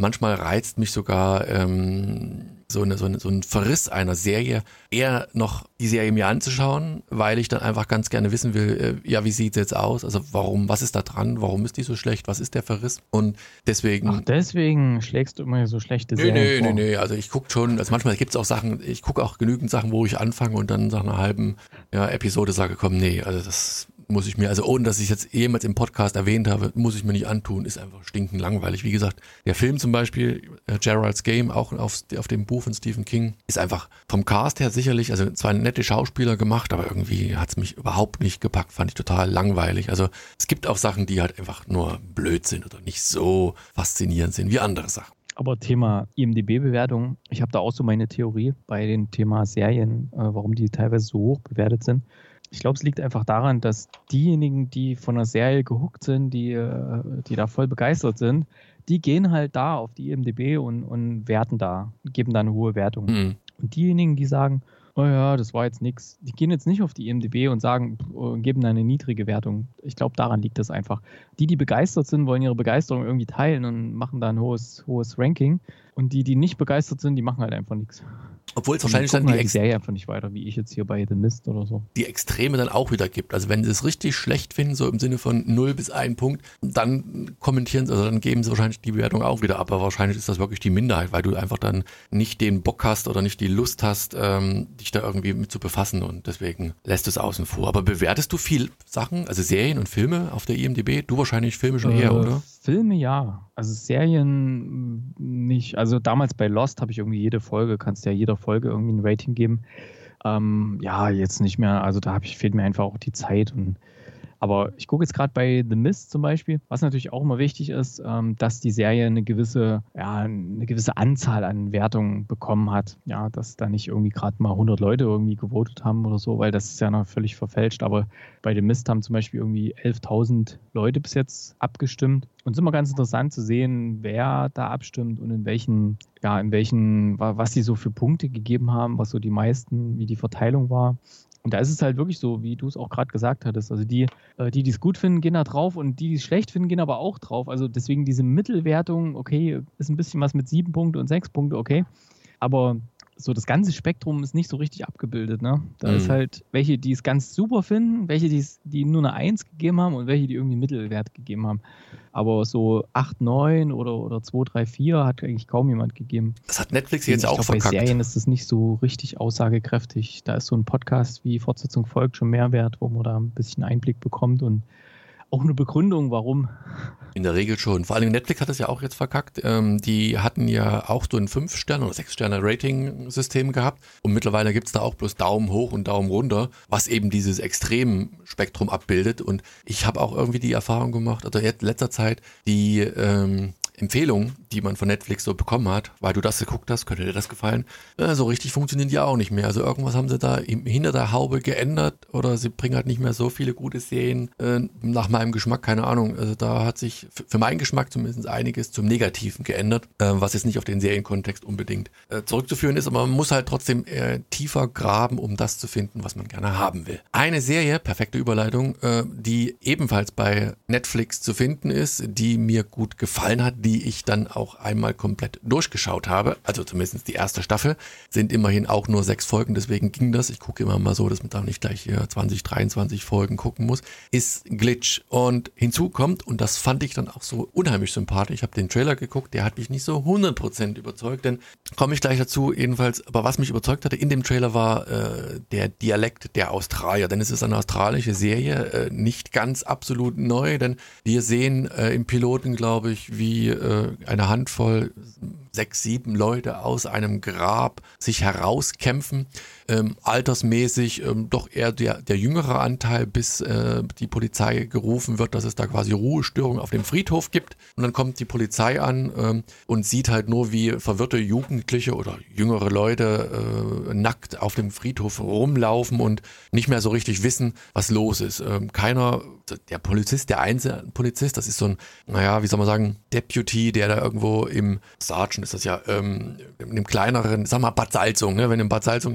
manchmal reizt mich sogar ähm, so, eine, so, eine, so ein Verriss einer Serie, eher noch die Serie mir anzuschauen, weil ich dann einfach ganz gerne wissen will, äh, ja, wie sieht es jetzt aus? Also warum, was ist da dran? Warum ist die so schlecht? Was ist der Verriss? Und deswegen... Ach, deswegen schlägst du immer so schlechte nee, Serien nee, vor. Nee, nee, also ich gucke schon, also manchmal gibt es auch Sachen, ich gucke auch genügend Sachen, wo ich anfange und dann nach einer halben ja, Episode sage, komm, nee, also das muss ich mir, also ohne dass ich jetzt jemals im Podcast erwähnt habe, muss ich mir nicht antun, ist einfach stinkend langweilig. Wie gesagt, der Film zum Beispiel, äh, Gerald's Game, auch auf, auf dem Buch von Stephen King, ist einfach vom Cast her sicherlich, also zwar nette Schauspieler gemacht, aber irgendwie hat es mich überhaupt nicht gepackt, fand ich total langweilig. Also es gibt auch Sachen, die halt einfach nur blöd sind oder nicht so faszinierend sind wie andere Sachen. Aber Thema I M D B-Bewertung, ich habe da auch so meine Theorie bei dem Thema Serien, äh, warum die teilweise so hoch bewertet sind. Ich glaube, es liegt einfach daran, dass diejenigen, die von einer Serie gehuckt sind, die, die da voll begeistert sind, die gehen halt da auf die I M D B und, und werten da, geben da eine hohe Wertung. Mhm. Und diejenigen, die sagen, oh ja, das war jetzt nichts, die gehen jetzt nicht auf die I M D B und sagen, geben da eine niedrige Wertung. Ich glaube, daran liegt das einfach. Die, die begeistert sind, wollen ihre Begeisterung irgendwie teilen und machen da ein hohes, hohes Ranking. Und die, die nicht begeistert sind, die machen halt einfach nichts. Obwohl es wahrscheinlich dann die, die, halt die Serie einfach nicht weiter, wie ich jetzt hier bei The Mist oder so. Die Extreme dann auch wieder gibt. Also wenn sie es richtig schlecht finden, so im Sinne von null bis ein Punkt, dann kommentieren sie, also dann geben sie wahrscheinlich die Bewertung auch wieder ab. Aber wahrscheinlich ist das wirklich die Minderheit, weil du einfach dann nicht den Bock hast oder nicht die Lust hast, ähm, dich da irgendwie mit zu befassen und deswegen lässt du es außen vor. Aber bewertest du viel Sachen, also Serien und Filme auf der I M D B? Du wahrscheinlich Filme schon eher, äh, oder? Filme ja, also Serien nicht. Also damals bei Lost habe ich irgendwie jede Folge, kannst ja jeder Folge irgendwie ein Rating geben. Ähm, ja, jetzt nicht mehr. Also da habe ich, fehlt mir einfach auch die Zeit. Und, aber ich gucke jetzt gerade bei The Mist zum Beispiel, was natürlich auch immer wichtig ist, ähm, dass die Serie eine gewisse, ja, eine gewisse Anzahl an Wertungen bekommen hat. Ja, dass da nicht irgendwie gerade mal hundert Leute irgendwie gewotet haben oder so, weil das ist ja noch völlig verfälscht. Aber bei The Mist haben zum Beispiel irgendwie elftausend Leute bis jetzt abgestimmt. Und es ist immer ganz interessant zu sehen, wer da abstimmt und in welchen, ja, in welchen, was sie so für Punkte gegeben haben, was so die meisten, wie die Verteilung war. Und da ist es halt wirklich so, wie du es auch gerade gesagt hattest. Also die, die, die es gut finden, gehen da drauf und die, die es schlecht finden, gehen aber auch drauf. Also deswegen diese Mittelwertung, okay, ist ein bisschen was mit sieben Punkte und sechs Punkte, okay. Aber so das ganze Spektrum ist nicht so richtig abgebildet, ne? Da mhm. ist halt welche, die es ganz super finden, welche, die die nur eine eins gegeben haben und welche, die irgendwie Mittelwert gegeben haben. Aber so acht, neun oder, oder zwei, drei, vier hat eigentlich kaum jemand gegeben. Das hat Netflix jetzt ich auch glaub, verkackt. Bei Serien ist das nicht so richtig aussagekräftig. Da ist so ein Podcast wie Fortsetzung folgt schon mehr wert, wo man da ein bisschen Einblick bekommt und auch eine Begründung, warum. In der Regel schon. Vor allem Netflix hat es ja auch jetzt verkackt. Ähm, die hatten ja auch so ein fünf Sterne oder sechs Sterne Rating-System gehabt. Und mittlerweile gibt es da auch bloß Daumen hoch und Daumen runter, was eben dieses Extremspektrum abbildet. Und ich habe auch irgendwie die Erfahrung gemacht, oder jetzt in letzter Zeit, die ähm, Empfehlungen, die man von Netflix so bekommen hat, weil du das geguckt hast, könnte dir das gefallen, äh, so richtig funktionieren die auch nicht mehr. Also irgendwas haben sie da hinter der Haube geändert oder sie bringen halt nicht mehr so viele gute Serien äh, nach meinem Geschmack, keine Ahnung. Also da hat sich für meinen Geschmack zumindest einiges zum Negativen geändert, äh, was jetzt nicht auf den Serienkontext unbedingt äh, zurückzuführen ist, aber man muss halt trotzdem äh, tiefer graben, um das zu finden, was man gerne haben will. Eine Serie, perfekte Überleitung, äh, die ebenfalls bei Netflix zu finden ist, die mir gut gefallen hat, die ich dann auch einmal komplett durchgeschaut habe, also zumindest die erste Staffel, sind immerhin auch nur sechs Folgen, deswegen ging das. Ich gucke immer mal so, dass man da nicht gleich hier zwanzig, dreiundzwanzig Folgen gucken muss, ist Glitch. Und hinzu kommt, und das fand ich dann auch so unheimlich sympathisch, ich habe den Trailer geguckt, der hat mich nicht so hundert Prozent überzeugt, denn komme ich gleich dazu, jedenfalls, aber was mich überzeugt hatte in dem Trailer war äh, der Dialekt der Australier, denn es ist eine australische Serie, äh, nicht ganz absolut neu, denn wir sehen äh, im Piloten, glaube ich, wie äh, eine Handvoll, sechs, sieben Leute aus einem Grab sich herauskämpfen, ähm, altersmäßig ähm, doch eher der, der jüngere Anteil, bis äh, die Polizei gerufen wird, dass es da quasi Ruhestörung auf dem Friedhof gibt. Und dann kommt die Polizei an ähm, und sieht halt nur, wie verwirrte Jugendliche oder jüngere Leute äh, nackt auf dem Friedhof rumlaufen und nicht mehr so richtig wissen, was los ist. Ähm, keiner, der Polizist, der Einzelpolizist, das ist so ein, naja, wie soll man sagen, Deputy, der da irgendwo im Sergeant ist das ja, ähm, in dem kleineren, sag mal Bad Salzung, ne? Wenn in Bad Salzung hier der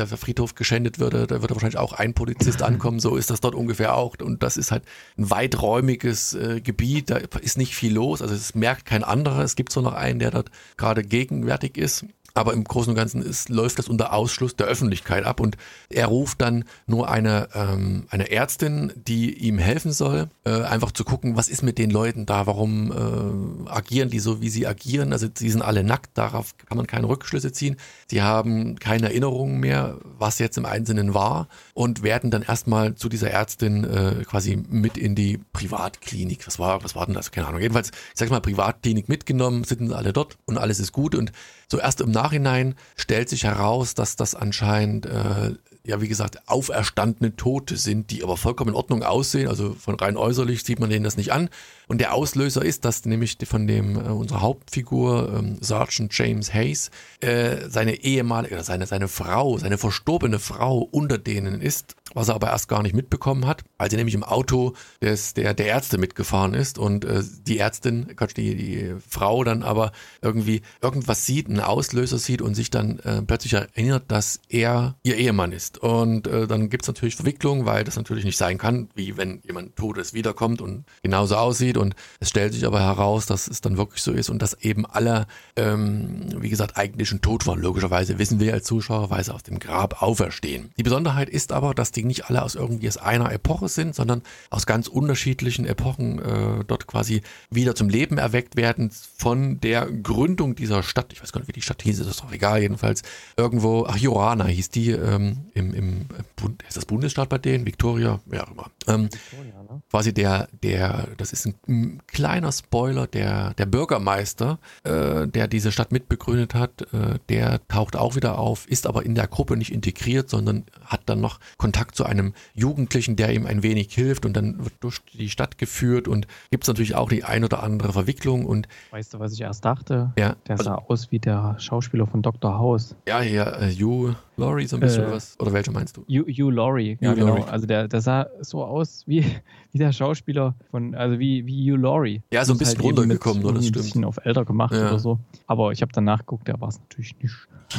der Friedhof geschändet würde, da würde wahrscheinlich auch ein Polizist ankommen, so ist das dort ungefähr auch. Und das ist halt ein weiträumiges äh, Gebiet, da ist nicht viel los, also es merkt kein anderer. Es gibt so noch einen, der dort gerade gegenwärtig ist. Aber im Großen und Ganzen ist, läuft das unter Ausschluss der Öffentlichkeit ab und er ruft dann nur eine, ähm, eine Ärztin, die ihm helfen soll, äh, einfach zu gucken, was ist mit den Leuten da, warum äh, agieren die so, wie sie agieren. Also sie sind alle nackt, darauf kann man keine Rückschlüsse ziehen. Sie haben keine Erinnerungen mehr, was jetzt im Einzelnen war und werden dann erstmal zu dieser Ärztin äh, quasi mit in die Privatklinik. Was war, was war denn das? Keine Ahnung. Jedenfalls, ich sag mal, Privatklinik mitgenommen, sitzen alle dort und alles ist gut und so erst im Nachhinein stellt sich heraus, dass das anscheinend, äh, ja wie gesagt, auferstandene Tote sind, die aber vollkommen in Ordnung aussehen. Also von rein äußerlich sieht man denen das nicht an. Und der Auslöser ist, dass nämlich von dem äh, unserer Hauptfigur, ähm, Sergeant James Hayes, äh, seine ehemalige, oder seine, seine Frau, seine verstorbene Frau unter denen ist, was er aber erst gar nicht mitbekommen hat, weil sie nämlich im Auto des, der, der Ärzte mitgefahren ist und äh, die Ärztin, Quatsch, die, die Frau dann aber irgendwie irgendwas sieht, einen Auslöser sieht und sich dann äh, plötzlich erinnert, dass er ihr Ehemann ist. Und äh, dann gibt's natürlich Verwicklungen, weil das natürlich nicht sein kann, wie wenn jemand Totes wiederkommt und genauso aussieht. Und es stellt sich aber heraus, dass es dann wirklich so ist und dass eben alle, ähm, wie gesagt, eigentlich schon tot waren. Logischerweise wissen wir als Zuschauer, weil sie aus dem Grab auferstehen. Die Besonderheit ist aber, dass die nicht alle aus irgendwie aus einer Epoche sind, sondern aus ganz unterschiedlichen Epochen äh, dort quasi wieder zum Leben erweckt werden von der Gründung dieser Stadt. Ich weiß gar nicht, wie die Stadt hieß, ist das doch egal. Jedenfalls irgendwo, ach, Jorana hieß die ähm, im, im Bund, ist das Bundesstaat bei denen? Victoria? Ja, auch immer. Ähm, Victoria, ne? Quasi der, der, das ist ein, ein kleiner Spoiler, der, der Bürgermeister, äh, der diese Stadt mitbegründet hat, äh, der taucht auch wieder auf, ist aber in der Gruppe nicht integriert, sondern hat dann noch Kontakt zu einem Jugendlichen, der ihm ein wenig hilft und dann wird durch die Stadt geführt und gibt es natürlich auch die ein oder andere Verwicklung. Und weißt du, was ich erst dachte? Ja, der also, sah aus wie der Schauspieler von Doktor House. Ja, ja, äh, Hugh Laurie so ein bisschen, äh, oder was? Oder welcher meinst du? Hugh, Hugh Laurie, ja, Hugh genau. Laurie. Also der, der sah so aus wie, wie der Schauspieler von, also wie, wie Hugh Laurie. Ja, so ein bisschen halt runtergekommen, oder? Das stimmt. Ein bisschen auf älter gemacht ja. oder so. Aber ich habe dann nachgeguckt, der war es natürlich nicht.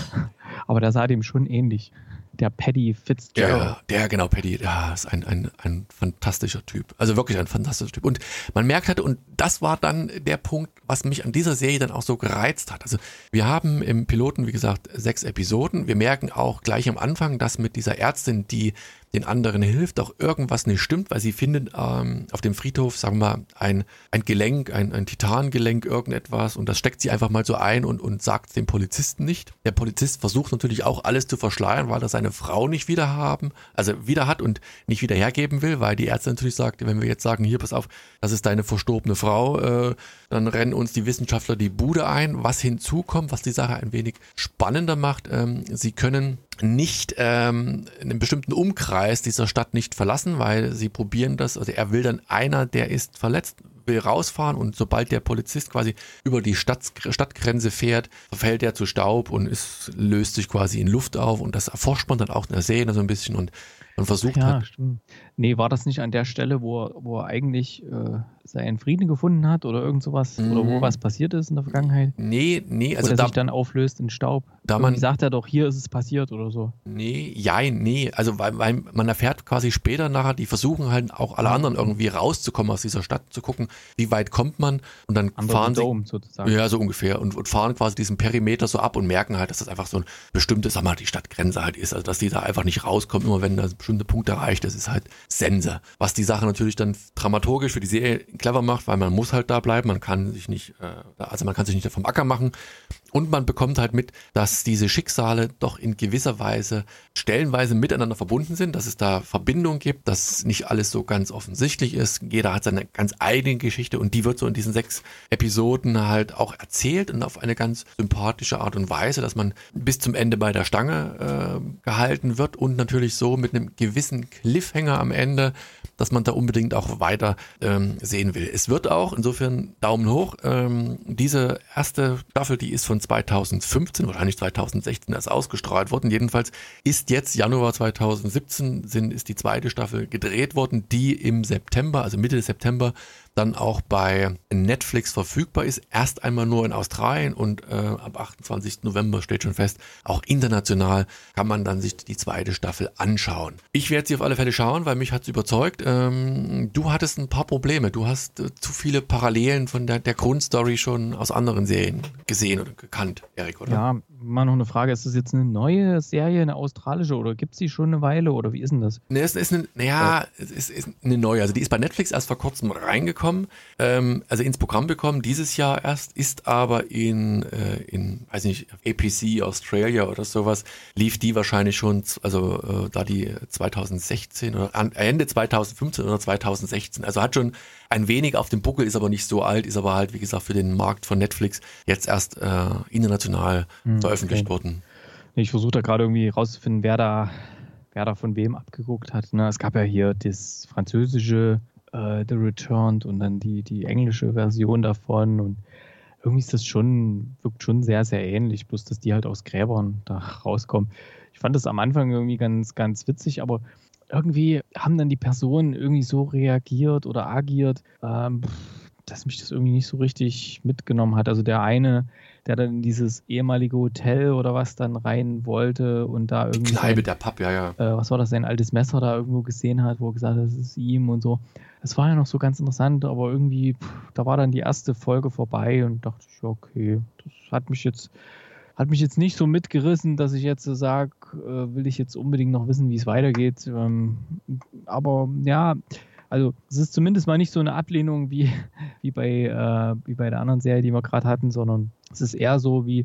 Aber der sah dem schon ähnlich. Der Paddy Fitzgerald. Ja, der, genau, Paddy, ja, ist ein, ein, ein fantastischer Typ. Also wirklich ein fantastischer Typ. Und man merkt halt, und das war dann der Punkt, was mich an dieser Serie dann auch so gereizt hat. Also wir haben im Piloten, wie gesagt, sechs Episoden. Wir merken auch gleich am Anfang, dass mit dieser Ärztin, die den anderen hilft, auch irgendwas nicht stimmt, weil sie findet ähm, auf dem Friedhof, sagen wir mal, ein, ein Gelenk, ein, ein Titangelenk, irgendetwas und das steckt sie einfach mal so ein und, und sagt dem Polizisten nicht. Der Polizist versucht natürlich auch alles zu verschleiern, weil er seine Frau nicht wieder haben, also wieder hat und nicht wieder hergeben will, weil die Ärztin natürlich sagt, wenn wir jetzt sagen, hier, pass auf, das ist deine verstorbene Frau, äh, dann rennen uns die Wissenschaftler die Bude ein. Was hinzukommt, was die Sache ein wenig spannender macht, ähm, sie können nicht ähm, einen bestimmten Umkreis dieser Stadt nicht verlassen, weil sie probieren das, also er will dann, einer, der ist verletzt, will rausfahren und sobald der Polizist quasi über die Stadt, Stadtgrenze fährt, verfällt er zu Staub und es löst sich quasi in Luft auf und das erforscht man dann auch in der Serie so ein bisschen und man versucht ja, halt. Stimmt. Nee, war das nicht an der Stelle, wo er, wo er eigentlich äh, seinen Frieden gefunden hat oder irgend sowas? Mhm. Oder wo was passiert ist in der Vergangenheit? Nee, nee. Also oder da, sich dann auflöst in Staub? Da man, sagt er doch, hier ist es passiert oder so. Nee, ja, nee. Also weil, weil man erfährt quasi später nachher, die versuchen halt auch alle anderen irgendwie rauszukommen aus dieser Stadt, zu gucken, wie weit kommt man und dann Under fahren sie, Dome, sozusagen. Ja, so ungefähr und, und fahren quasi diesen Perimeter so ab und merken halt, dass das einfach so ein bestimmtes, sag mal, die Stadtgrenze halt ist, also dass die da einfach nicht rauskommen, immer wenn da ein bestimmter Punkt erreicht, das ist halt Sense. Was die Sache natürlich dann dramaturgisch für die Serie clever macht, weil man muss halt da bleiben, man kann sich nicht, äh, also man kann sich nicht vom Acker machen. Und man bekommt halt mit, dass diese Schicksale doch in gewisser Weise stellenweise miteinander verbunden sind, dass es da Verbindung gibt, dass nicht alles so ganz offensichtlich ist. Jeder hat seine ganz eigene Geschichte und die wird so in diesen sechs Episoden halt auch erzählt und auf eine ganz sympathische Art und Weise, dass man bis zum Ende bei der Stange äh, gehalten wird und natürlich so mit einem gewissen Cliffhanger am Ende, dass man da unbedingt auch weiter ähm, sehen will. Es wird auch, insofern Daumen hoch, ähm, diese erste Staffel, die ist von zweitausendfünfzehn, wahrscheinlich zweitausendsechzehn erst ausgestrahlt worden. Jedenfalls ist jetzt Januar zweitausendsiebzehn sind, ist die zweite Staffel gedreht worden, die im September, also Mitte September, dann auch bei Netflix verfügbar ist. Erst einmal nur in Australien und äh, ab achtundzwanzigsten November steht schon fest, auch international kann man dann sich die zweite Staffel anschauen. Ich werde sie auf alle Fälle schauen, weil mich hat es überzeugt. Ähm, du hattest ein paar Probleme. Du hast äh, zu viele Parallelen von der, der Grundstory schon aus anderen Serien gesehen oder gekannt, Erik, oder? Ja, mal noch eine Frage. Ist das jetzt eine neue Serie, eine australische, oder gibt es die schon eine Weile, oder wie ist denn das? Ne, es ist eine, naja, es ist, ist eine neue. Also die ist bei Netflix erst vor kurzem reingekommen, ähm, also ins Programm bekommen, dieses Jahr erst, ist aber in, äh, in, weiß nicht, A P C Australia oder sowas, lief die wahrscheinlich schon, also äh, da die zweitausendsechzehn oder Ende zweitausendfünfzehn oder zweitausendsechzehn, also hat schon ein wenig auf dem Buckel, ist aber nicht so alt, ist aber halt, wie gesagt, für den Markt von Netflix jetzt erst äh, international hm, veröffentlicht okay. worden. Ich versuche da gerade irgendwie rauszufinden, wer da, wer da von wem abgeguckt hat. Ne? Es gab ja hier das französische äh, The Returned und dann die, die englische Version davon, und irgendwie ist das schon, wirkt schon sehr, sehr ähnlich, bloß dass die halt aus Gräbern da rauskommen. Ich fand das am Anfang irgendwie ganz, ganz witzig, aber irgendwie haben dann die Personen irgendwie so reagiert oder agiert, ähm, dass mich das irgendwie nicht so richtig mitgenommen hat. Also der eine, der dann in dieses ehemalige Hotel oder was dann rein wollte und da irgendwie... Die Kneipe, der Pub, ja, ja. Äh, was war das, sein altes Messer da irgendwo gesehen hat, wo er gesagt hat, das ist ihm und so. Das war ja noch so ganz interessant, aber irgendwie, pff, da war dann die erste Folge vorbei und dachte ich, okay, das hat mich jetzt... Hat mich jetzt nicht so mitgerissen, dass ich jetzt so sage, äh, will ich jetzt unbedingt noch wissen, wie es weitergeht. Ähm, aber ja, also es ist zumindest mal nicht so eine Ablehnung wie, wie, bei, äh, wie bei der anderen Serie, die wir gerade hatten, sondern es ist eher so wie,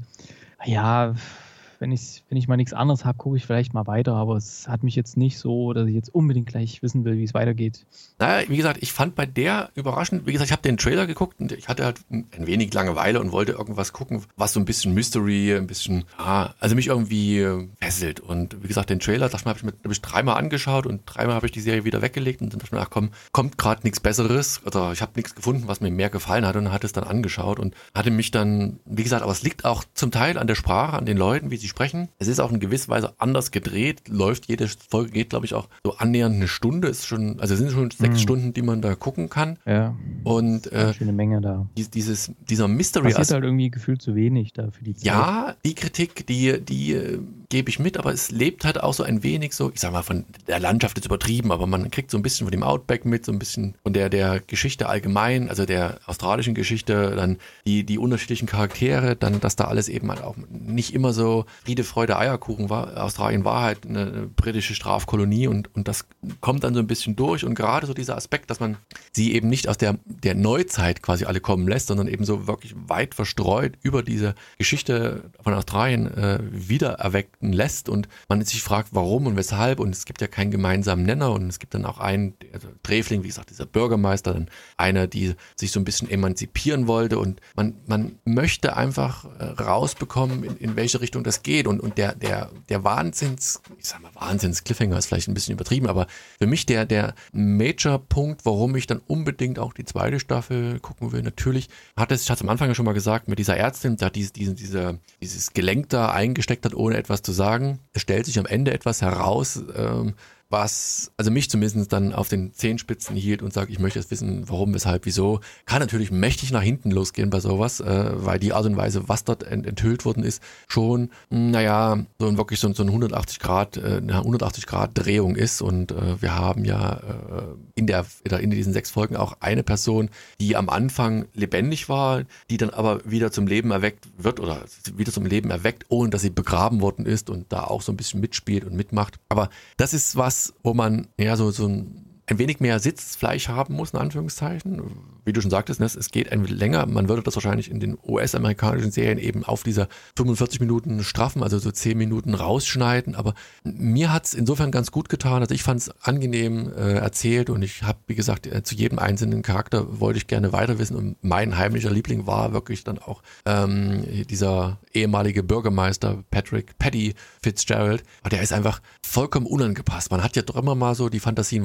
ja, wenn ich, wenn ich mal nichts anderes habe, gucke ich vielleicht mal weiter, aber es hat mich jetzt nicht so, dass ich jetzt unbedingt gleich wissen will, wie es weitergeht. Naja, wie gesagt, ich fand bei der überraschend, wie gesagt, ich habe den Trailer geguckt und ich hatte halt ein wenig Langeweile und wollte irgendwas gucken, was so ein bisschen Mystery, ein bisschen, ja, also mich irgendwie fesselt. Und wie gesagt, den Trailer, das habe ich mir hab ich dreimal angeschaut und dreimal habe ich die Serie wieder weggelegt und dann dachte ich mir, ach komm, kommt gerade nichts Besseres oder ich habe nichts gefunden, was mir mehr gefallen hat, und hatte es dann angeschaut und hatte mich dann, wie gesagt, aber es liegt auch zum Teil an der Sprache, an den Leuten, wie sie sprechen. Es ist auch in gewisser Weise anders gedreht, läuft, jede Folge geht, glaube ich, auch so annähernd eine Stunde, ist schon, also es sind schon sechs mhm. Stunden, die man da gucken kann. Ja. Und äh, eine schöne Menge da. Dieses, dieser Mystery. Passiert halt irgendwie gefühlt zu wenig da für die Zeit. Ja, die Kritik, die, die äh, gebe ich mit, aber es lebt halt auch so ein wenig so, ich sag mal, von der Landschaft ist übertrieben, aber man kriegt so ein bisschen von dem Outback mit, so ein bisschen von der, der Geschichte allgemein, also der australischen Geschichte, dann die, die unterschiedlichen Charaktere, dann, dass da alles eben halt auch nicht immer so Friede, Freude, Eierkuchen war. Australien war halt eine, eine britische Strafkolonie und, und das kommt dann so ein bisschen durch, und gerade so dieser Aspekt, dass man sie eben nicht aus der, der Neuzeit quasi alle kommen lässt, sondern eben so wirklich weit verstreut über diese Geschichte von Australien äh, wiedererwecken lässt und man sich fragt, warum und weshalb, und es gibt ja keinen gemeinsamen Nenner, und es gibt dann auch einen, also Dräfling, wie gesagt, dieser Bürgermeister, dann einer, die sich so ein bisschen emanzipieren wollte, und man, man möchte einfach äh, rausbekommen, in, in welche Richtung das geht, und, und der, der, der Wahnsinns, ich sag mal Wahnsinns-Cliffhanger ist vielleicht ein bisschen übertrieben, aber für mich der, der Major-Punkt, warum ich dann unbedingt auch die zweite Staffel gucken will, natürlich hat es, ich hatte es am Anfang ja schon mal gesagt, mit dieser Ärztin, die diese, diese, diese, dieses Gelenk da eingesteckt hat, ohne etwas zu sagen. Es stellt sich am Ende etwas heraus, ähm, was also mich zumindest dann auf den Zehenspitzen hielt und sagt, ich möchte jetzt wissen, warum, weshalb, wieso. Kann natürlich mächtig nach hinten losgehen bei sowas, äh, weil die Art und Weise, was dort ent- enthüllt worden ist, schon, naja, so ein, wirklich so, so ein hundertachtzig Grad, äh, eine hundertachtzig Grad Drehung ist, und äh, wir haben ja äh, in der in diesen sechs Folgen auch eine Person, die am Anfang lebendig war, die dann aber wieder zum Leben erweckt wird oder wieder zum Leben erweckt, ohne dass sie begraben worden ist und da auch so ein bisschen mitspielt und mitmacht. Aber das ist was, wo man ja so, so ein, ein wenig mehr Sitzfleisch haben muss, in Anführungszeichen. Wie du schon sagtest, ne, es geht ein wenig länger. Man würde das wahrscheinlich in den U S-amerikanischen Serien eben auf dieser fünfundvierzig Minuten straffen, also so zehn Minuten rausschneiden. Aber mir hat es insofern ganz gut getan. Also ich fand es angenehm äh, erzählt, und ich habe, wie gesagt, äh, zu jedem einzelnen Charakter wollte ich gerne weiter wissen. Und mein heimlicher Liebling war wirklich dann auch ähm, dieser ehemalige Bürgermeister Patrick Paddy Fitzgerald. Aber der ist einfach vollkommen unangepasst. Man hat ja doch immer mal so die Fantasien, was würde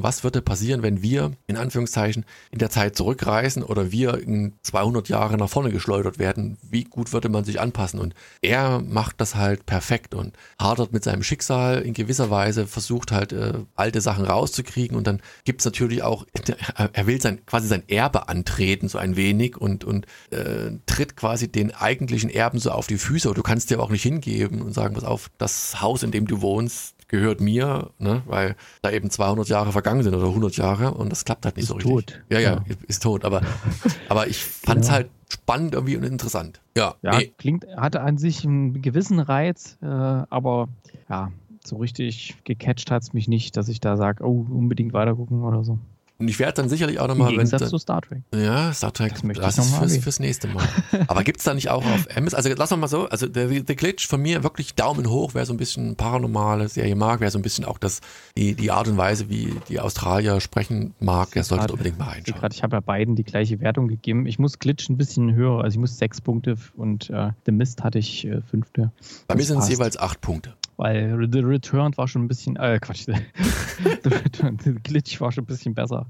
passieren, wenn wir, in Anführungszeichen, in der Zeit zurückreisen oder wir in zweihundert Jahre nach vorne geschleudert werden? Wie gut würde man sich anpassen? Und er macht das halt perfekt und hadert mit seinem Schicksal in gewisser Weise, versucht halt äh, alte Sachen rauszukriegen und dann gibt es natürlich auch, er will sein quasi sein Erbe antreten, so ein wenig und, und äh, tritt quasi den eigentlichen Erben so auf die Füße. Und du kannst dir auch nicht hingeben und sagen, pass auf, das Haus, in dem du wohnst, gehört mir, ne, weil da eben zweihundert Jahre vergangen sind oder hundert Jahre und das klappt halt nicht ist so richtig. Tot. Ja, ja, ja, ist tot, aber, aber ich fand es genau. halt spannend irgendwie und interessant. Ja, Ja, nee. klingt, hatte an sich einen gewissen Reiz, äh, aber ja, so richtig gecatcht hat es mich nicht, dass ich da sage, oh, unbedingt weitergucken oder so. Und ich werde dann sicherlich auch Im nochmal, wenn Gegensatz dann, zu Star Trek. ja, Star Trek, Das möchte das ich ist noch mal fürs, erwähnen. fürs nächste Mal. Aber gibt es da nicht auch auf Amazon, also lass mal so, also der The Glitch von mir wirklich Daumen hoch, wer so ein bisschen paranormale Serie mag, wer so ein bisschen auch das, die, die Art und Weise, wie die Australier sprechen mag, der sollte Grad- unbedingt mal Ich, reinschauen. grad, ich habe ja beiden die gleiche Wertung gegeben. Ich muss Glitch ein bisschen höher, also ich muss sechs Punkte und äh, The Mist hatte ich äh, fünfte. Bei mir Das sind es passt. jeweils acht Punkte. Weil The Return war schon ein bisschen, äh, Quatsch, The Return, The Glitch war schon ein bisschen besser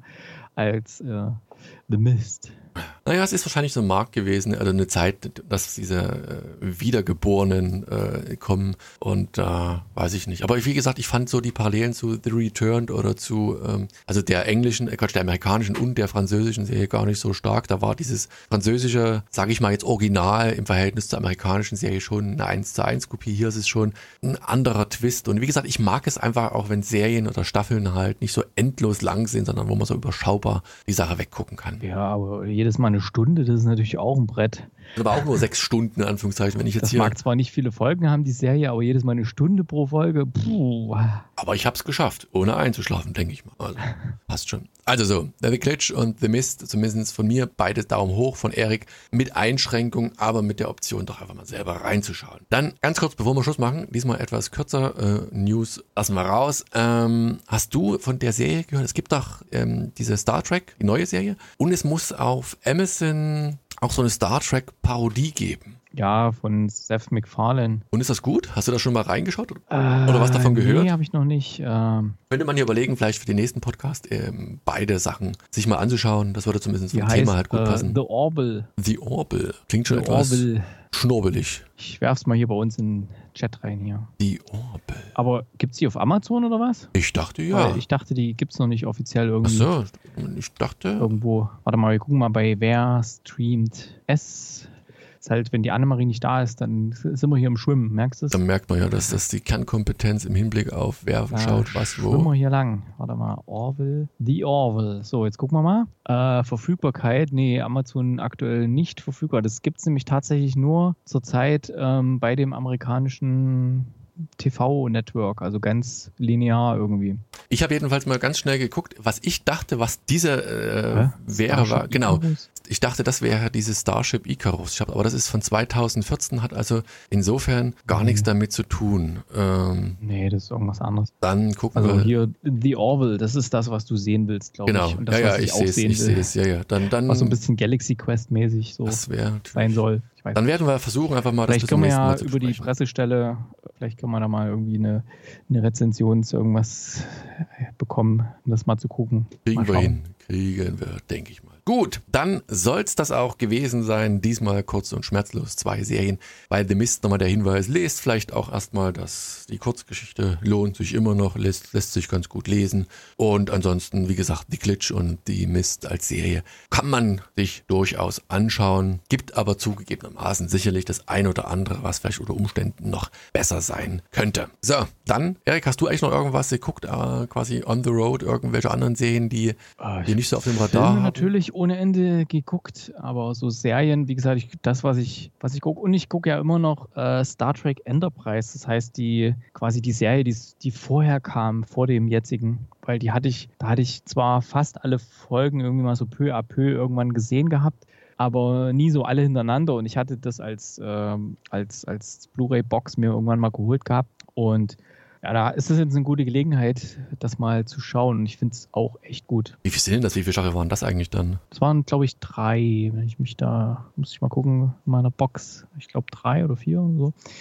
als äh, The Mist. Naja, es ist wahrscheinlich so ein Markt gewesen, also eine Zeit, dass diese äh, Wiedergeborenen äh, kommen und da äh, weiß ich nicht. Aber wie gesagt, ich fand so die Parallelen zu The Returned oder zu, ähm, also der englischen, äh, Quatsch, der amerikanischen und der französischen Serie gar nicht so stark. Da war dieses französische, sage ich mal jetzt Original im Verhältnis zur amerikanischen Serie schon eine eins zu eins Kopie. Hier ist es schon ein anderer Twist. Und wie gesagt, ich mag es einfach auch, wenn Serien oder Staffeln halt nicht so endlos lang sind, sondern wo man so überschaubar die Sache weggucken kann. Ja, aber jedes Mal eine Stunde, das ist natürlich auch ein Brett. Aber auch nur sechs Stunden, in Anführungszeichen, wenn ich jetzt Das hier... mag zwar nicht viele Folgen haben, die Serie, aber jedes Mal eine Stunde pro Folge. Puh. Aber ich habe es geschafft, ohne einzuschlafen, denke ich mal. Also, passt schon. Also so, The Glitch und The Mist, zumindest von mir, beides Daumen hoch, von Erik, mit Einschränkung, aber mit der Option, doch einfach mal selber reinzuschauen. Dann ganz kurz, bevor wir Schluss machen, diesmal etwas kürzer, äh, News lassen wir raus. Ähm, hast du von der Serie gehört? Es gibt doch ähm, diese Star Trek, die neue Serie, und es muss auf Amazon auch so eine Star Trek Parodie geben. Ja, von Seth MacFarlane. Und ist das gut? Hast du da schon mal reingeschaut? Äh, Oder was davon gehört? Nee, habe ich noch nicht. Ähm, Könnte man hier überlegen, vielleicht für den nächsten Podcast ähm, beide Sachen sich mal anzuschauen. Das würde zumindest wie vom heißt, Thema halt gut äh, passen. The Orville. The Orville. Klingt schon The etwas Orville. schnurbelig. Ich werf's mal hier bei uns in den Chat rein hier. The Orville. Aber gibt's die auf Amazon oder was? Ich dachte ja. Weil ich dachte, die gibt's noch nicht offiziell Ach irgendwie so, ich dachte... irgendwo. Warte mal, wir gucken mal bei wer streamt es. Ist halt, wenn die Annemarie nicht da ist, dann sind wir hier im Schwimmen, merkst du es? Dann merkt man ja, dass das die Kernkompetenz im Hinblick auf wer Da schaut was schwimmen wo. wir hier lang. Warte mal, Orville. The Orville. So, jetzt gucken wir mal. Äh, Verfügbarkeit. Nee, Amazon aktuell nicht verfügbar. Das gibt es nämlich tatsächlich nur zurzeit ähm, bei dem amerikanischen T V-Network, also ganz linear irgendwie. Ich habe jedenfalls mal ganz schnell geguckt, was ich dachte, was diese äh, Hä? wäre, Starship war, genau. Icarus? Ich dachte, das wäre dieses Starship Icarus. Ich hab, aber das ist von zweitausendvierzehn, hat also insofern gar Mhm. nichts damit zu tun. Ähm, Nee, das ist irgendwas anderes. dann gucken Also wir. hier The Orville, das ist das, was du sehen willst, glaube Genau, ich. Und das, ja, ja, was ich ich, auch sehe es, sehen ich will. sehe es, ja, ja. Dann, dann, Was so ein bisschen Galaxy Quest-mäßig so das wäre. sein soll. Ich weiß Dann werden wir versuchen, einfach mal Vielleicht das bis zum können wir nächsten Mal ja zu über die besprechen. Pressestelle, vielleicht können wir da mal irgendwie eine, eine Rezension zu irgendwas bekommen, um das mal zu gucken. Kriegen Mal wir schauen. hin. Kriegen wir, denke ich mal. Gut, dann soll es das auch gewesen sein. Diesmal kurz und schmerzlos zwei Serien. Bei The Mist nochmal der Hinweis, lest vielleicht auch erstmal, dass die Kurzgeschichte lohnt sich immer noch, lässt, lässt sich ganz gut lesen. Und ansonsten, wie gesagt, The Glitch und The Mist als Serie kann man sich durchaus anschauen. Gibt aber zugegebenermaßen sicherlich das ein oder andere, was vielleicht unter Umständen noch besser sein könnte. So, dann, Erik, hast du eigentlich noch irgendwas geguckt, äh, quasi on the road, irgendwelche anderen Serien, die Ah, die nicht so auf dem Radar Filme haben? natürlich ohne Ende geguckt, aber so Serien, wie gesagt, ich, das, was ich, was ich gucke, und ich gucke ja immer noch äh, Star Trek Enterprise, das heißt die quasi die Serie, die, die vorher kam, vor dem jetzigen, weil die hatte ich, da hatte ich zwar fast alle Folgen irgendwie mal so peu à peu irgendwann gesehen gehabt, aber nie so alle hintereinander und ich hatte das als, ähm, als, als Blu-ray-Box mir irgendwann mal geholt gehabt und ja, da ist es jetzt eine gute Gelegenheit, das mal zu schauen und ich finde es auch echt gut. Wie viel sind denn das? Wie viele Staffeln waren das eigentlich dann? Das waren, glaube ich, drei, wenn ich mich da, muss ich mal gucken, in meiner Box, ich glaube drei oder vier und so.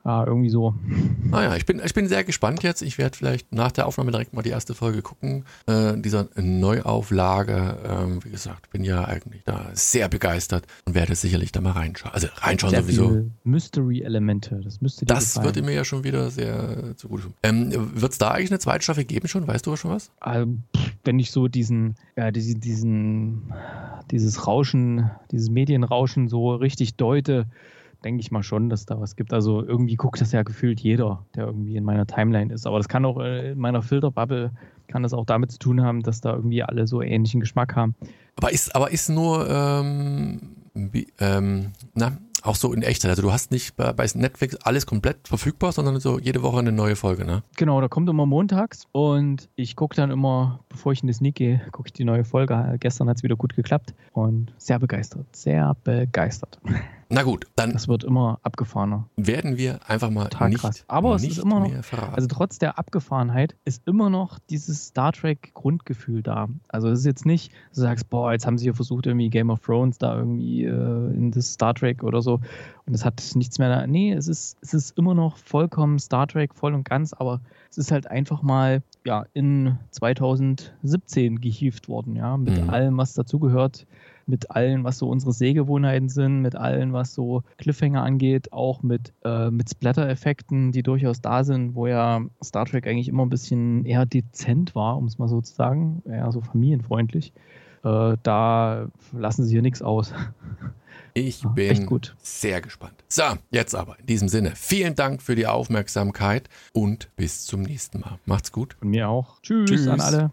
Ja, irgendwie so. Naja, ich bin, ich bin sehr gespannt jetzt. Ich werde vielleicht nach der Aufnahme direkt mal die erste Folge gucken. Äh, dieser Neuauflage, ähm, wie gesagt, bin ja eigentlich da sehr begeistert und werde sicherlich da mal reinschauen. Also reinschauen Sehr sowieso. viele Mystery-Elemente, das müsste dir Das gefallen. würde mir ja schon wieder sehr zugute tun. Ähm, wird es da eigentlich eine zweite Staffel geben schon? Weißt du schon was? Also, wenn ich so diesen, ja, diesen, diesen, dieses Rauschen, dieses Medienrauschen so richtig deute, denke ich mal schon, dass da was gibt. Also irgendwie guckt das ja gefühlt jeder, der irgendwie in meiner Timeline ist. Aber das kann auch in meiner Filterbubble, kann das auch damit zu tun haben, dass da irgendwie alle so ähnlichen Geschmack haben. Aber ist, aber ist nur, ähm, wie, ähm, na, auch so in Echtzeit. Also du hast nicht bei, bei Netflix alles komplett verfügbar, sondern so jede Woche eine neue Folge, ne? Genau, da kommt immer montags und ich gucke dann immer, bevor ich in den Sneak gehe, gucke ich die neue Folge. Gestern hat es wieder gut geklappt und sehr begeistert, sehr begeistert. Na gut, dann Das wird immer abgefahrener. werden wir einfach mal Total nicht, krass. Aber es nicht ist immer noch, mehr verraten. also trotz der Abgefahrenheit ist immer noch dieses Star Trek Grundgefühl da. Also es ist jetzt nicht, du sagst, boah, jetzt haben sie hier versucht, irgendwie Game of Thrones da irgendwie äh, in das Star Trek oder so und es hat nichts mehr da. Nee, es ist, es ist immer noch vollkommen Star Trek, voll und ganz, aber es ist halt einfach mal ja, in zwanzig siebzehn gehievt worden, ja, mit Mhm. allem, was dazugehört. Mit allem, was so unsere Sehgewohnheiten sind, mit allem, was so Cliffhanger angeht, auch mit, äh, mit Splatter-Effekten, die durchaus da sind, wo ja Star Trek eigentlich immer ein bisschen eher dezent war, um es mal so zu sagen, eher so familienfreundlich. Äh, da lassen sie hier nichts aus. Ich Ja, bin echt gut. sehr gespannt. So, jetzt aber in diesem Sinne, vielen Dank für die Aufmerksamkeit und bis zum nächsten Mal. Macht's gut. Von mir auch. Tschüss, Tschüss. an alle.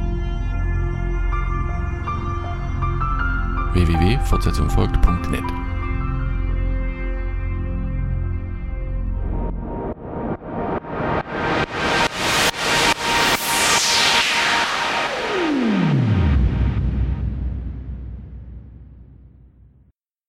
w w w punkt fortsetzung folgt punkt net